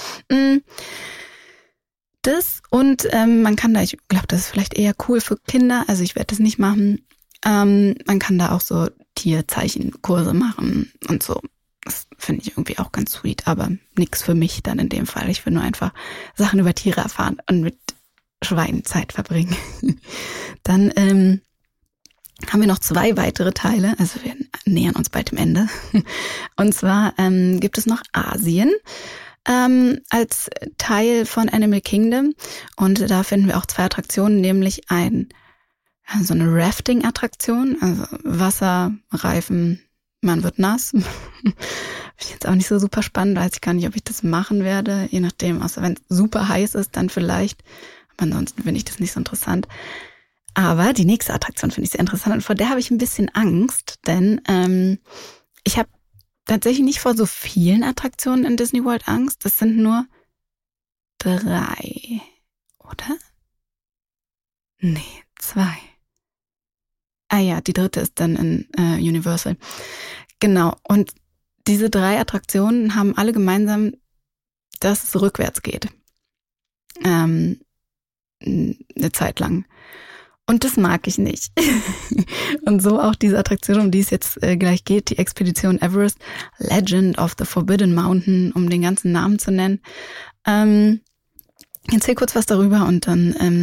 das und ähm, man kann da, ich glaube, das ist vielleicht eher cool für Kinder, also ich werde das nicht machen. Ähm, man kann da auch so Tierzeichenkurse machen und so. Das finde ich irgendwie auch ganz sweet, aber nix für mich dann in dem Fall. Ich will nur einfach Sachen über Tiere erfahren und mit Schweinen Zeit verbringen. Dann ähm, haben wir noch zwei weitere Teile, also wir nähern uns bald dem Ende. Und zwar ähm, gibt es noch Asien ähm, als Teil von Animal Kingdom und da finden wir auch zwei Attraktionen, nämlich ein so eine Rafting-Attraktion, also Wasserreifen, man wird nass. Finde ich jetzt auch nicht so super spannend, weiß ich gar nicht, ob ich das machen werde, je nachdem, außer wenn es super heiß ist, dann vielleicht, aber ansonsten finde ich das nicht so interessant. Aber die nächste Attraktion finde ich sehr interessant und vor der habe ich ein bisschen Angst, denn ähm, ich habe tatsächlich nicht vor so vielen Attraktionen in Disney World Angst, das sind nur drei, oder? Nee, zwei. Ah ja, die dritte ist dann in äh, Universal. Genau, und diese drei Attraktionen haben alle gemeinsam, dass es rückwärts geht. Ähm, eine Zeit lang. Und das mag ich nicht. Und so auch diese Attraktion, um die es jetzt äh, gleich geht, die Expedition Everest, Legend of the Forbidden Mountain, um den ganzen Namen zu nennen. Ähm, ich erzähl kurz was darüber und dann ähm,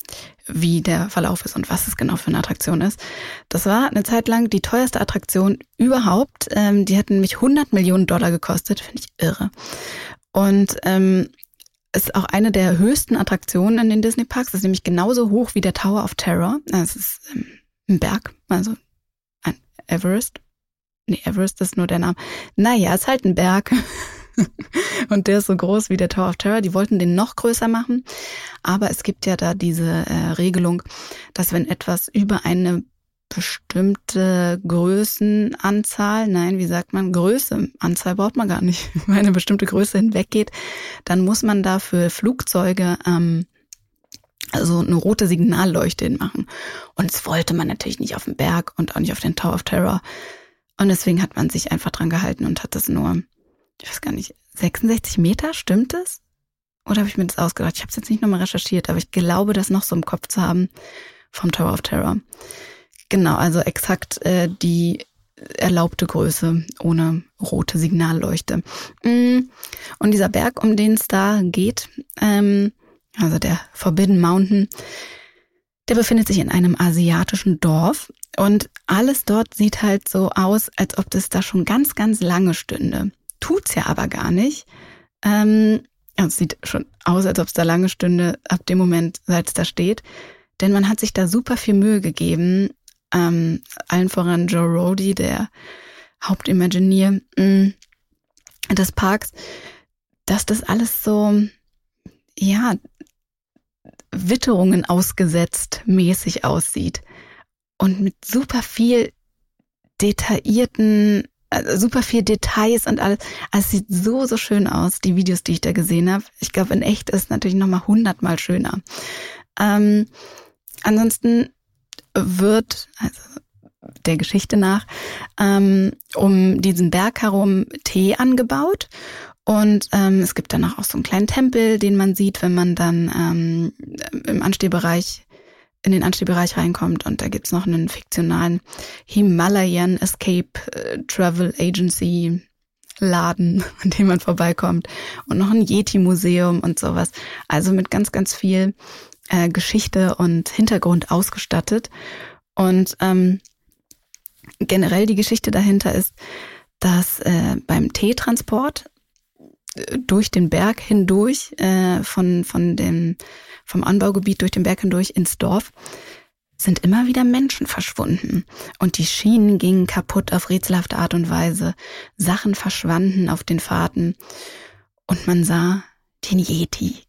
wie der Verlauf ist und was es genau für eine Attraktion ist. Das war eine Zeit lang die teuerste Attraktion überhaupt. Ähm, die hat nämlich hundert Millionen Dollar gekostet, finde ich irre. Und ähm, ist auch eine der höchsten Attraktionen in den Disney-Parks. Das ist nämlich genauso hoch wie der Tower of Terror. Das ist ähm, ein Berg, also ein Everest. Nee, Everest ist nur der Name. Naja, ist halt ein Berg. Und der ist so groß wie der Tower of Terror. Die wollten den noch größer machen. Aber es gibt ja da diese äh, Regelung, dass wenn etwas über eine bestimmte Größenanzahl, nein, wie sagt man, Größe, Anzahl braucht man gar nicht, wenn eine bestimmte Größe hinweggeht, dann muss man da für Flugzeuge ähm, also eine rote Signalleuchte hinmachen. Und das wollte man natürlich nicht auf den Berg und auch nicht auf den Tower of Terror. Und deswegen hat man sich einfach dran gehalten und hat das nur, ich weiß gar nicht, sechsundsechzig Meter, stimmt das? Oder habe ich mir das ausgedacht? Ich habe es jetzt nicht nochmal recherchiert, aber ich glaube, das noch so im Kopf zu haben vom Tower of Terror. Genau, also exakt äh, die erlaubte Größe ohne rote Signalleuchte. Und dieser Berg, um den es da geht, ähm, also der Forbidden Mountain, der befindet sich in einem asiatischen Dorf und alles dort sieht halt so aus, als ob das da schon ganz, ganz lange stünde. Tut's ja aber gar nicht. Ähm, also es sieht schon aus, als ob es da lange stünde, ab dem Moment, seit es da steht. Denn man hat sich da super viel Mühe gegeben, ähm, allen voran Joe Rohde, der Hauptimagineer mh, des Parks, dass das alles so, ja, Witterungen ausgesetzt mäßig aussieht. Und mit super viel detaillierten, also super viel Details und alles. Also es sieht so, so schön aus, die Videos, die ich da gesehen habe. Ich glaube, in echt ist es natürlich nochmal hundertmal schöner. Ähm, ansonsten wird, also der Geschichte nach, ähm, um diesen Berg herum Tee angebaut. Und ähm, es gibt danach auch so einen kleinen Tempel, den man sieht, wenn man dann ähm, im Anstehbereich, in den Anstehbereich reinkommt. Und da gibt's noch einen fiktionalen Himalayan Escape äh, Travel Agency Laden, an dem man vorbeikommt. Und noch ein Yeti-Museum und sowas. Also mit ganz, ganz viel äh, Geschichte und Hintergrund ausgestattet. Und ähm, generell die Geschichte dahinter ist, dass äh, beim Teetransport durch den Berg hindurch, äh, von, von dem, vom Anbaugebiet durch den Berg hindurch ins Dorf, sind immer wieder Menschen verschwunden. Und die Schienen gingen kaputt auf rätselhafte Art und Weise. Sachen verschwanden auf den Fahrten. Und man sah den Yeti.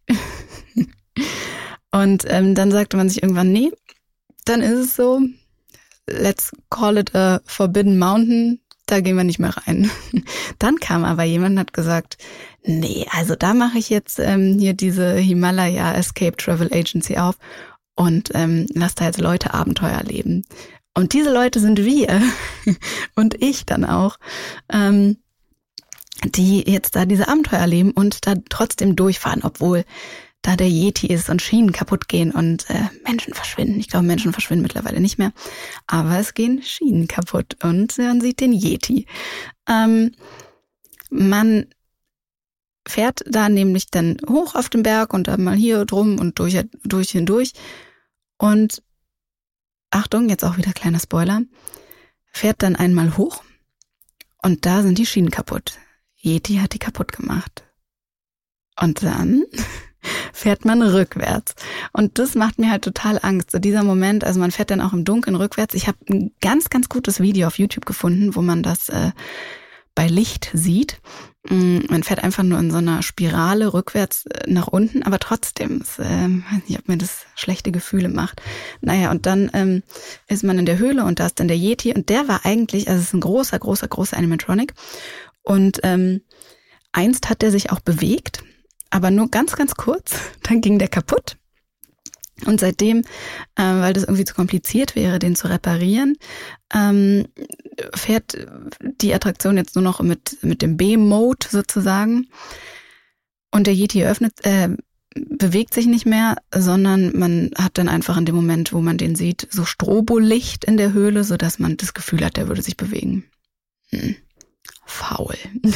Und ähm, dann sagte man sich irgendwann, nee, dann ist es so, let's call it a Forbidden Mountain. Da gehen wir nicht mehr rein. Dann kam aber jemand und hat gesagt, nee, also da mache ich jetzt ähm, hier diese Himalaya Escape Travel Agency auf und ähm, lass da jetzt Leute Abenteuer erleben. Und diese Leute sind wir und ich dann auch, ähm, die jetzt da diese Abenteuer erleben und da trotzdem durchfahren, obwohl da der Yeti ist und Schienen kaputt gehen und äh, Menschen verschwinden. Ich glaube, Menschen verschwinden mittlerweile nicht mehr. Aber es gehen Schienen kaputt und man sieht den Yeti. Ähm, man fährt da nämlich dann hoch auf den Berg und dann mal hier drum und durch, durch hindurch. Und Achtung, jetzt auch wieder kleiner Spoiler, fährt dann einmal hoch und da sind die Schienen kaputt. Yeti hat die kaputt gemacht. Und dann fährt man rückwärts. Und das macht mir halt total Angst. So dieser Moment, also man fährt dann auch im Dunkeln rückwärts. Ich habe ein ganz, ganz gutes Video auf YouTube gefunden, wo man das äh, bei Licht sieht. Man fährt einfach nur in so einer Spirale rückwärts nach unten, aber trotzdem, ich äh, weiß nicht, ob mir das schlechte Gefühle macht. Naja, und dann ähm, ist man in der Höhle und da ist dann der Yeti und der war eigentlich, also es ist ein großer, großer, großer Animatronic und ähm, einst hat der sich auch bewegt, aber nur ganz, ganz kurz, dann ging der kaputt. Und seitdem, äh, weil das irgendwie zu kompliziert wäre, den zu reparieren, ähm, fährt die Attraktion jetzt nur noch mit mit dem B-Mode sozusagen. Und der Yeti öffnet, äh, bewegt sich nicht mehr, sondern man hat dann einfach in dem Moment, wo man den sieht, so Strobolicht in der Höhle, sodass man das Gefühl hat, der würde sich bewegen. Hm. Faul.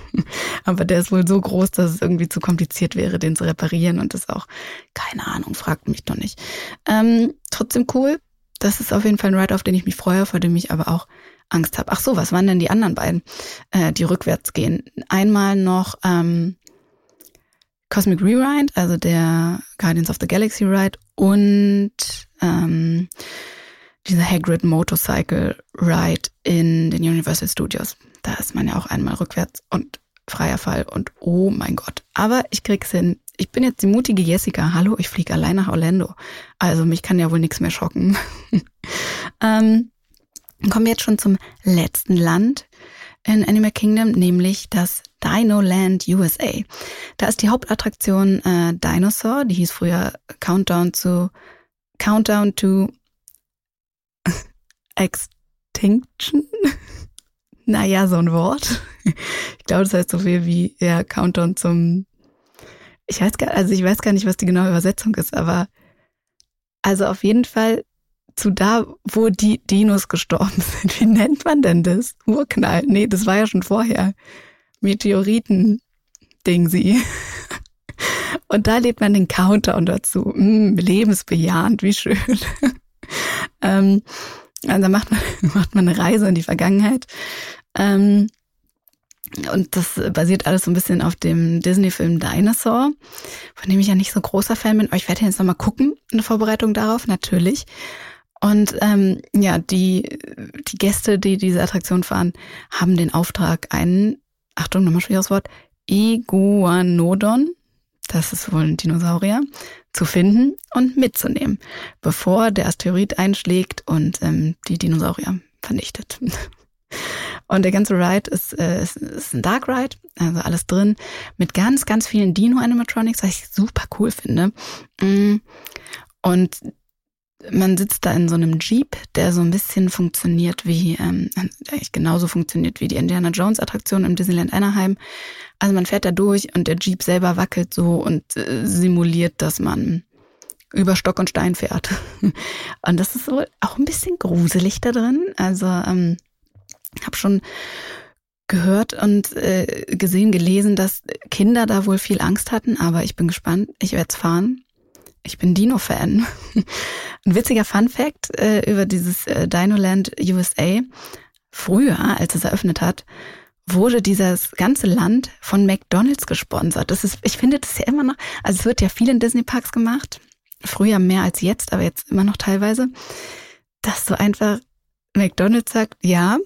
Aber der ist wohl so groß, dass es irgendwie zu kompliziert wäre, den zu reparieren und das auch, keine Ahnung, fragt mich doch nicht. Ähm, trotzdem cool. Das ist auf jeden Fall ein Ride, auf den ich mich freue, vor dem ich aber auch Angst habe. Ach so, was waren denn die anderen beiden, äh, die rückwärts gehen? Einmal noch ähm, Cosmic Rewind, also der Guardians of the Galaxy Ride und ähm, dieser Hagrid Motorcycle Ride in den Universal Studios. Da ist man ja auch einmal rückwärts und freier Fall und oh mein Gott. Aber ich krieg's hin. Ich bin jetzt die mutige Jessica. Hallo, ich fliege allein nach Orlando. Also mich kann ja wohl nichts mehr schocken. ähm, kommen wir jetzt schon zum letzten Land in Animal Kingdom, nämlich das Dino Land U S A. Da ist die Hauptattraktion äh, Dinosaur, die hieß früher Countdown to Countdown to Extinction. Naja, so ein Wort. Ich glaube, das heißt so viel wie ja Countdown zum Ich weiß gar, also ich weiß gar nicht, was die genaue Übersetzung ist, aber also auf jeden Fall zu da, wo die Dinos gestorben sind. Wie nennt man denn das? Urknall? Nee, das war ja schon vorher. Meteoriten-Ding sie. Und da lebt man den Countdown dazu. Mm, lebensbejahend, wie schön. ähm, also da macht man, macht man eine Reise in die Vergangenheit. Ähm, Und das basiert alles so ein bisschen auf dem Disney-Film Dinosaur, von dem ich ja nicht so großer Fan bin. Aber ich werde jetzt nochmal gucken, in Vorbereitung darauf, natürlich. Und ähm, ja, die die Gäste, die diese Attraktion fahren, haben den Auftrag, einen, Achtung, nochmal schwieriges Wort, Iguanodon, das ist wohl ein Dinosaurier, zu finden und mitzunehmen, bevor der Asteroid einschlägt und ähm, die Dinosaurier vernichtet. Und der ganze Ride ist, äh, ist, ist ein Dark Ride, also alles drin, mit ganz, ganz vielen Dino-Animatronics, was ich super cool finde. Und man sitzt da in so einem Jeep, der so ein bisschen funktioniert wie, ähm, eigentlich genauso funktioniert wie die Indiana Jones-Attraktion im Disneyland Anaheim. Also man fährt da durch und der Jeep selber wackelt so und äh, simuliert, dass man über Stock und Stein fährt. Und das ist wohl auch ein bisschen gruselig da drin. Also, ähm, habe schon gehört und äh, gesehen, gelesen, dass Kinder da wohl viel Angst hatten, aber ich bin gespannt. Ich werde es fahren. Ich bin Dino-Fan. Ein witziger Fun-Fact äh, über dieses äh, Dinoland U S A. Früher, als es eröffnet hat, wurde dieses ganze Land von McDonald's gesponsert. Das ist, ich finde das ja immer noch, also es wird ja viel in Disney-Parks gemacht. Früher mehr als jetzt, aber jetzt immer noch teilweise. Dass so einfach McDonald's sagt, ja,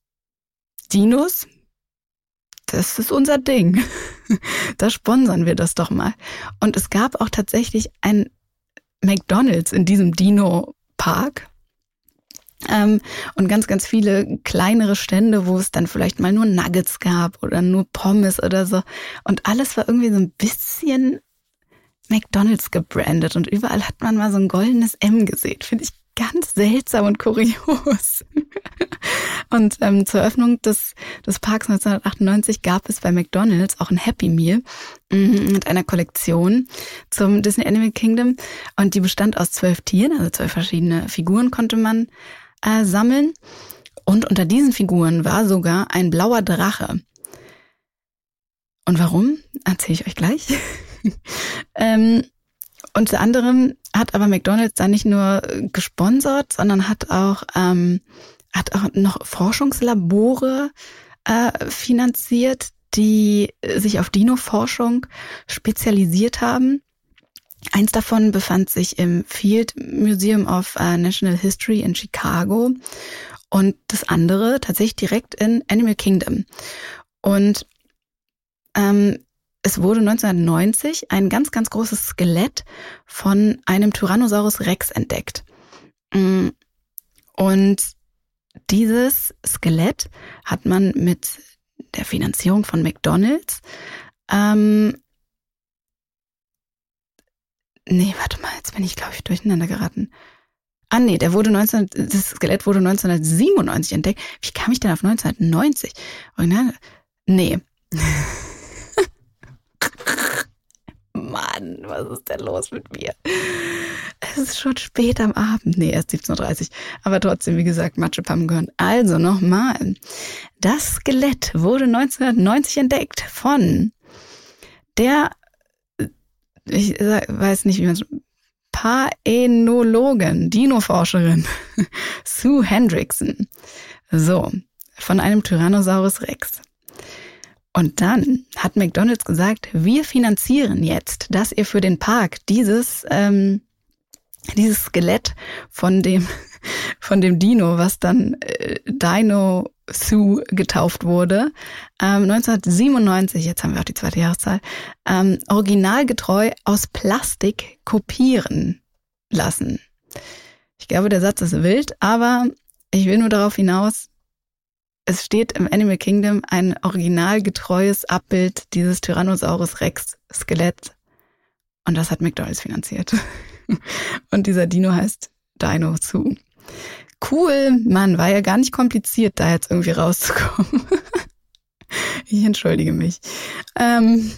Dinos, das ist unser Ding. Da sponsern wir das doch mal. Und es gab auch tatsächlich ein McDonald's in diesem Dino-Park. Ähm, und ganz, ganz viele kleinere Stände, wo es dann vielleicht mal nur Nuggets gab oder nur Pommes oder so. Und alles war irgendwie so ein bisschen McDonald's gebrandet. Und überall hat man mal so ein goldenes M gesehen. Finde ich ganz seltsam und kurios. Und ähm, zur Eröffnung des, des Parks neunzehnhundertachtundneunzig gab es bei McDonald's auch ein Happy Meal mh, mit einer Kollektion zum Disney Animal Kingdom. Und die bestand aus zwölf Tieren, also zwölf verschiedene Figuren konnte man äh, sammeln. Und unter diesen Figuren war sogar ein blauer Drache. Und warum? Erzähle ich euch gleich. ähm, Unter anderem hat aber McDonald's da nicht nur gesponsert, sondern hat auch ähm, hat auch noch Forschungslabore äh, finanziert, die sich auf Dino-Forschung spezialisiert haben. Eins davon befand sich im Field Museum of uh, National History in Chicago und das andere tatsächlich direkt in Animal Kingdom. Und ähm, es wurde neunzehnhundertneunzig ein ganz, ganz großes Skelett von einem Tyrannosaurus Rex entdeckt. Und dieses Skelett hat man mit der Finanzierung von McDonald's ähm, nee, warte mal, jetzt bin ich, glaube ich, durcheinander geraten. Ah nee, der wurde neunzehn, das Skelett wurde neunzehnhundertsiebenundneunzig entdeckt. Wie kam ich denn auf neunzehnhundertneunzig? Nee. Mann, was ist denn los mit mir? es ist schon spät am Abend. Nee, erst siebzehn Uhr dreißig. Aber trotzdem, wie gesagt, Matschepam gehören. Also nochmal. Das Skelett wurde neunzehnhundertneunzig entdeckt von der, ich weiß nicht, wie man es, Paenologin, Dinoforscherin, Sue Hendrickson. So, von einem Tyrannosaurus Rex. Und dann hat McDonald's gesagt, wir finanzieren jetzt, dass ihr für den Park dieses ähm, dieses Skelett von dem von dem Dino, was dann äh, Dino Sue getauft wurde, ähm, neunzehnhundertsiebenundneunzig, jetzt haben wir auch die zweite Jahreszahl, ähm, originalgetreu aus Plastik kopieren lassen. Ich glaube, der Satz ist wild, aber ich will nur darauf hinaus, es steht im Animal Kingdom ein originalgetreues Abbild dieses Tyrannosaurus Rex Skelett und das hat McDonald's finanziert. Und dieser Dino heißt Dino Sue. Cool, Mann, war ja gar nicht kompliziert, da jetzt irgendwie rauszukommen. Ich entschuldige mich. Ähm,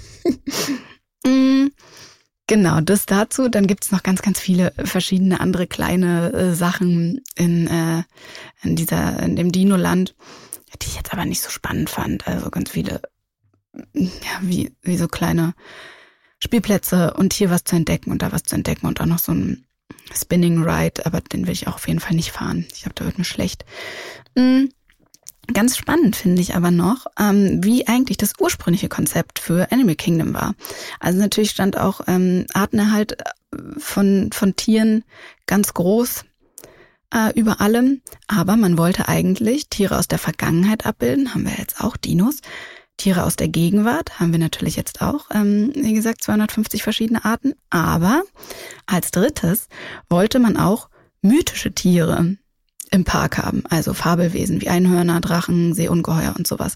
genau, das dazu. Dann gibt's noch ganz, ganz viele verschiedene andere kleine äh, Sachen in, äh, in dieser, in dem Dino-Land, die ich jetzt aber nicht so spannend fand. Also ganz viele, ja, wie, wie so kleine Spielplätze und hier was zu entdecken und da was zu entdecken und auch noch so ein Spinning Ride, aber den will ich auch auf jeden Fall nicht fahren. Ich glaube, da wird mir schlecht. Mhm. Ganz spannend finde ich aber noch, ähm, wie eigentlich das ursprüngliche Konzept für Animal Kingdom war. Also natürlich stand auch ähm, Artenerhalt von von Tieren ganz groß äh, über allem, aber man wollte eigentlich Tiere aus der Vergangenheit abbilden, haben wir jetzt auch Dinos. Tiere aus der Gegenwart haben wir natürlich jetzt auch, ähm, wie gesagt, zweihundertfünfzig verschiedene Arten. Aber als drittes wollte man auch mythische Tiere im Park haben. Also Fabelwesen wie Einhörner, Drachen, Seeungeheuer und sowas.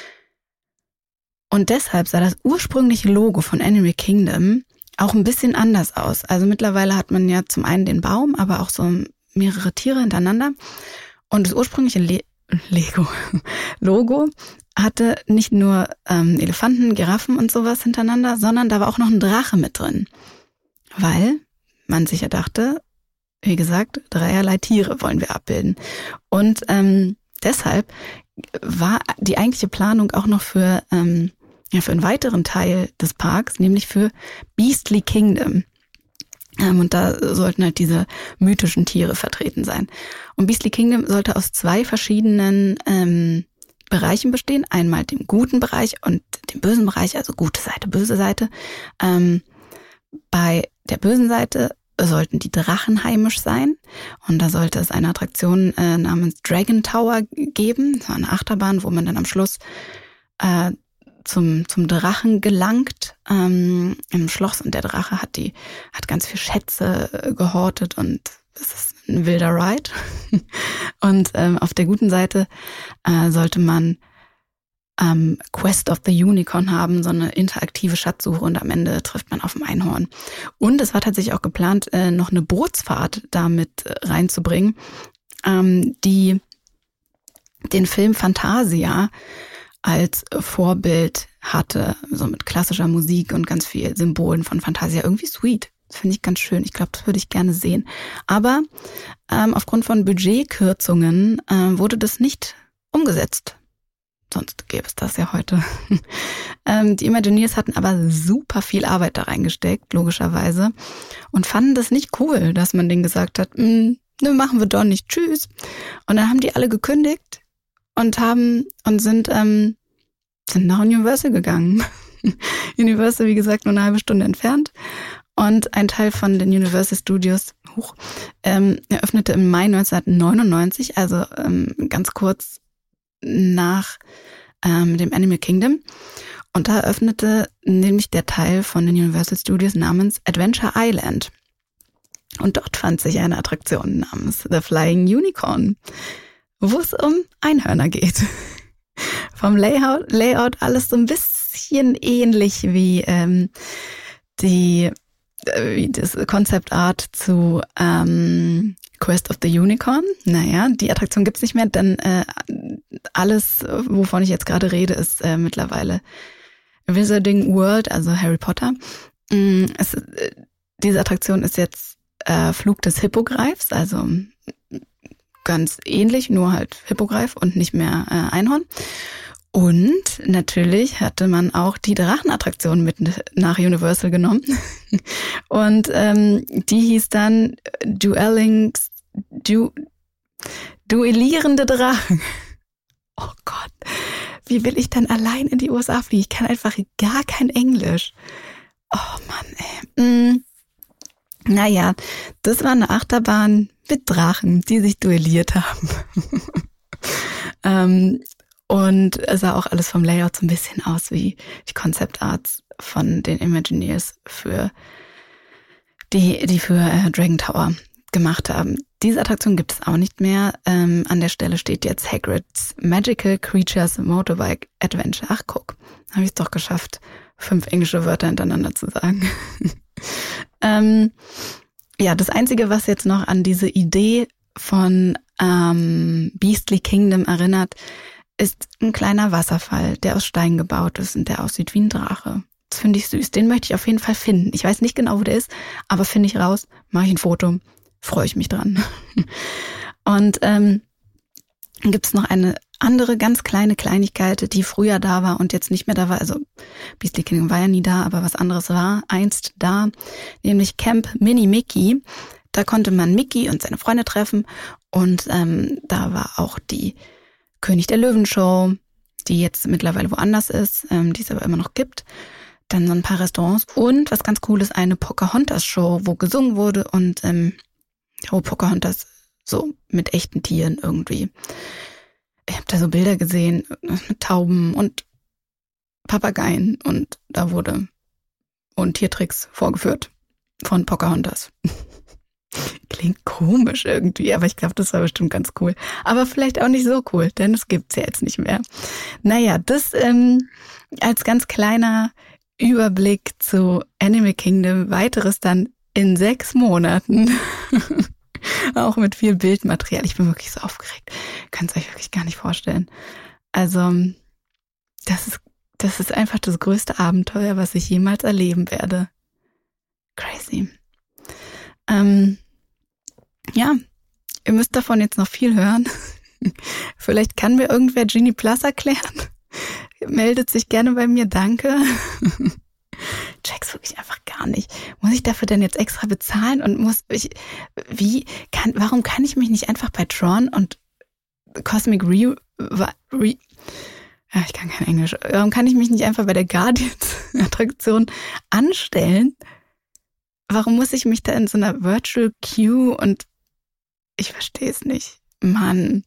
Und deshalb sah das ursprüngliche Logo von Animal Kingdom auch ein bisschen anders aus. Also mittlerweile hat man ja zum einen den Baum, aber auch so mehrere Tiere hintereinander. Und das ursprüngliche Le- Lego Logo hatte nicht nur ähm, Elefanten, Giraffen und sowas hintereinander, sondern da war auch noch ein Drache mit drin. Weil man sich ja dachte, wie gesagt, dreierlei Tiere wollen wir abbilden. Und ähm, deshalb war die eigentliche Planung auch noch für, ähm, ja, für einen weiteren Teil des Parks, nämlich für Beastly Kingdom. Ähm, und da sollten halt diese mythischen Tiere vertreten sein. Und Beastly Kingdom sollte aus zwei verschiedenen ähm, Bereichen bestehen. Einmal dem guten Bereich und dem bösen Bereich, also gute Seite, böse Seite. Ähm, bei der bösen Seite sollten die Drachen heimisch sein. Und da sollte es eine Attraktion äh, namens Dragon Tower geben. Das war eine Achterbahn, wo man dann am Schluss äh, zum zum Drachen gelangt ähm, im Schloss. Und der Drache hat die hat ganz viel Schätze äh, gehortet und es ist ein wilder Ride. Und ähm, auf der guten Seite äh, sollte man ähm, Quest of the Unicorn haben, so eine interaktive Schatzsuche und am Ende trifft man auf ein Einhorn. Und es war tatsächlich auch geplant, äh, noch eine Bootsfahrt damit äh, reinzubringen, ähm, die den Film Fantasia als Vorbild hatte, so mit klassischer Musik und ganz viel Symbolen von Fantasia. Irgendwie sweet. Das finde ich ganz schön. Ich glaube, das würde ich gerne sehen. Aber ähm, aufgrund von Budgetkürzungen äh, wurde das nicht umgesetzt. Sonst gäbe es das ja heute. ähm, die Imagineers hatten aber super viel Arbeit da reingesteckt, logischerweise. Und fanden das nicht cool, dass man denen gesagt hat, ne, machen wir doch nicht, tschüss. Und dann haben die alle gekündigt und haben und sind, ähm, sind nach Universal gegangen. Universal, wie gesagt, nur eine halbe Stunde entfernt. Und ein Teil von den Universal Studios hoch, ähm, eröffnete im Mai neunzehnhundertneunundneunzig, also ähm, ganz kurz nach ähm, dem Animal Kingdom. Und da eröffnete nämlich der Teil von den Universal Studios namens Adventure Island. Und dort fand sich eine Attraktion namens The Flying Unicorn, wo es um Einhörner geht. Vom Layout, Layout alles so ein bisschen ähnlich wie ähm, die wie das Concept Art zu ähm, Quest of the Unicorn. Naja, die Attraktion gibt's nicht mehr, denn äh, alles, wovon ich jetzt gerade rede, ist äh, mittlerweile Wizarding World, also Harry Potter. Mm, es, äh, diese Attraktion ist jetzt äh, Flug des Hippogreifs, also ganz ähnlich, nur halt Hippogreif und nicht mehr äh, Einhorn. Und natürlich hatte man auch die Drachenattraktion mit nach Universal genommen. Und ähm, die hieß dann Dueling, du, Duellierende Drachen. Oh Gott, wie will ich dann allein in die U S A fliegen? Ich kann einfach gar kein Englisch. Oh Mann, ey. Mm. Naja, das war eine Achterbahn mit Drachen, die sich duelliert haben. ähm, Und es sah auch alles vom Layout so ein bisschen aus wie die Concept Arts von den Imagineers für die, die für äh, Dragon Tower gemacht haben. Diese Attraktion gibt es auch nicht mehr. Ähm, an der Stelle steht jetzt Hagrid's Magical Creatures Motorbike Adventure. Ach guck, habe ich es doch geschafft, fünf englische Wörter hintereinander zu sagen. ähm, ja, das Einzige, was jetzt noch an diese Idee von ähm, Beastly Kingdom erinnert, ist ein kleiner Wasserfall, der aus Stein gebaut ist und der aussieht wie ein Drache. Das finde ich süß. Den möchte ich auf jeden Fall finden. Ich weiß nicht genau, wo der ist, aber finde ich raus, mache ich ein Foto, freue ich mich dran. Und ähm, gibt es noch eine andere ganz kleine Kleinigkeit, die früher da war und jetzt nicht mehr da war. Also Beastly Kingdom war ja nie da, aber was anderes war einst da, nämlich Camp Mini Mickey. Da konnte man Mickey und seine Freunde treffen und ähm, da war auch die König der Löwen-Show, die jetzt mittlerweile woanders ist, ähm, die es aber immer noch gibt. Dann so ein paar Restaurants und was ganz cool ist, eine Pocahontas-Show, wo gesungen wurde und ähm, wo Pocahontas so mit echten Tieren irgendwie. Ich habe da so Bilder gesehen mit Tauben und Papageien und da wurde und Tiertricks vorgeführt von Pocahontas. Klingt komisch irgendwie, aber ich glaube, das war bestimmt ganz cool. Aber vielleicht auch nicht so cool, denn es gibt's ja jetzt nicht mehr. Naja, das ähm, als ganz kleiner Überblick zu Animal Kingdom. Weiteres dann in sechs Monaten. Auch mit viel Bildmaterial. Ich bin wirklich so aufgeregt. Kann's euch wirklich gar nicht vorstellen. Also, das ist, das ist einfach das größte Abenteuer, was ich jemals erleben werde. Crazy. Ähm, ja, ihr müsst davon jetzt noch viel hören. Vielleicht kann mir irgendwer Genie Plus erklären. Meldet sich gerne bei mir, danke. Check's wirklich einfach gar nicht. Muss ich dafür denn jetzt extra bezahlen und muss ich, wie, kann, warum kann ich mich nicht einfach bei Tron und Cosmic Re, Re ja, ich kann kein Englisch, warum kann ich mich nicht einfach bei der Guardians-Attraktion anstellen? Warum muss ich mich da in so einer Virtual Queue und ich verstehe es nicht. Mann.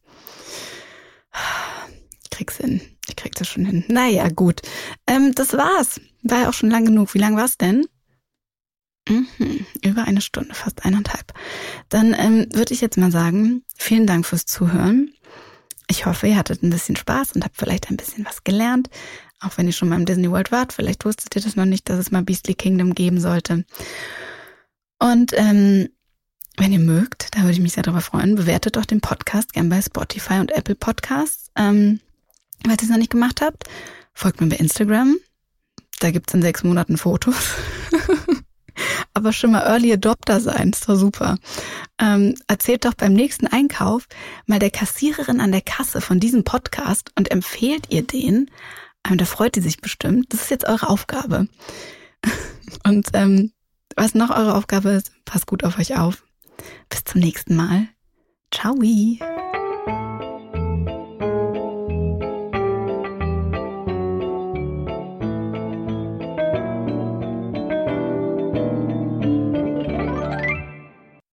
Ich krieg's hin. Ich krieg das schon hin. Naja, gut. Ähm, das war's. War ja auch schon lang genug. Wie lang war's denn? Mhm, über eine Stunde, fast eineinhalb. Dann ähm, würde ich jetzt mal sagen, vielen Dank fürs Zuhören. Ich hoffe, ihr hattet ein bisschen Spaß und habt vielleicht ein bisschen was gelernt. Auch wenn ihr schon mal im Disney World wart. Vielleicht wusstet ihr das noch nicht, dass es mal Beastly Kingdom geben sollte. Und ähm, wenn ihr mögt, da würde ich mich sehr darüber freuen, bewertet doch den Podcast gern bei Spotify und Apple Podcasts. Ähm, falls ihr es noch nicht gemacht habt, folgt mir bei Instagram. Da gibt's in sechs Monaten Fotos. Aber schon mal Early Adopter sein, ist doch super. Ähm, erzählt doch beim nächsten Einkauf mal der Kassiererin an der Kasse von diesem Podcast und empfehlt ihr den. Ähm, da freut die sich bestimmt. Das ist jetzt eure Aufgabe. Und ähm, was noch eure Aufgabe ist, passt gut auf euch auf. Bis zum nächsten Mal. Ciao.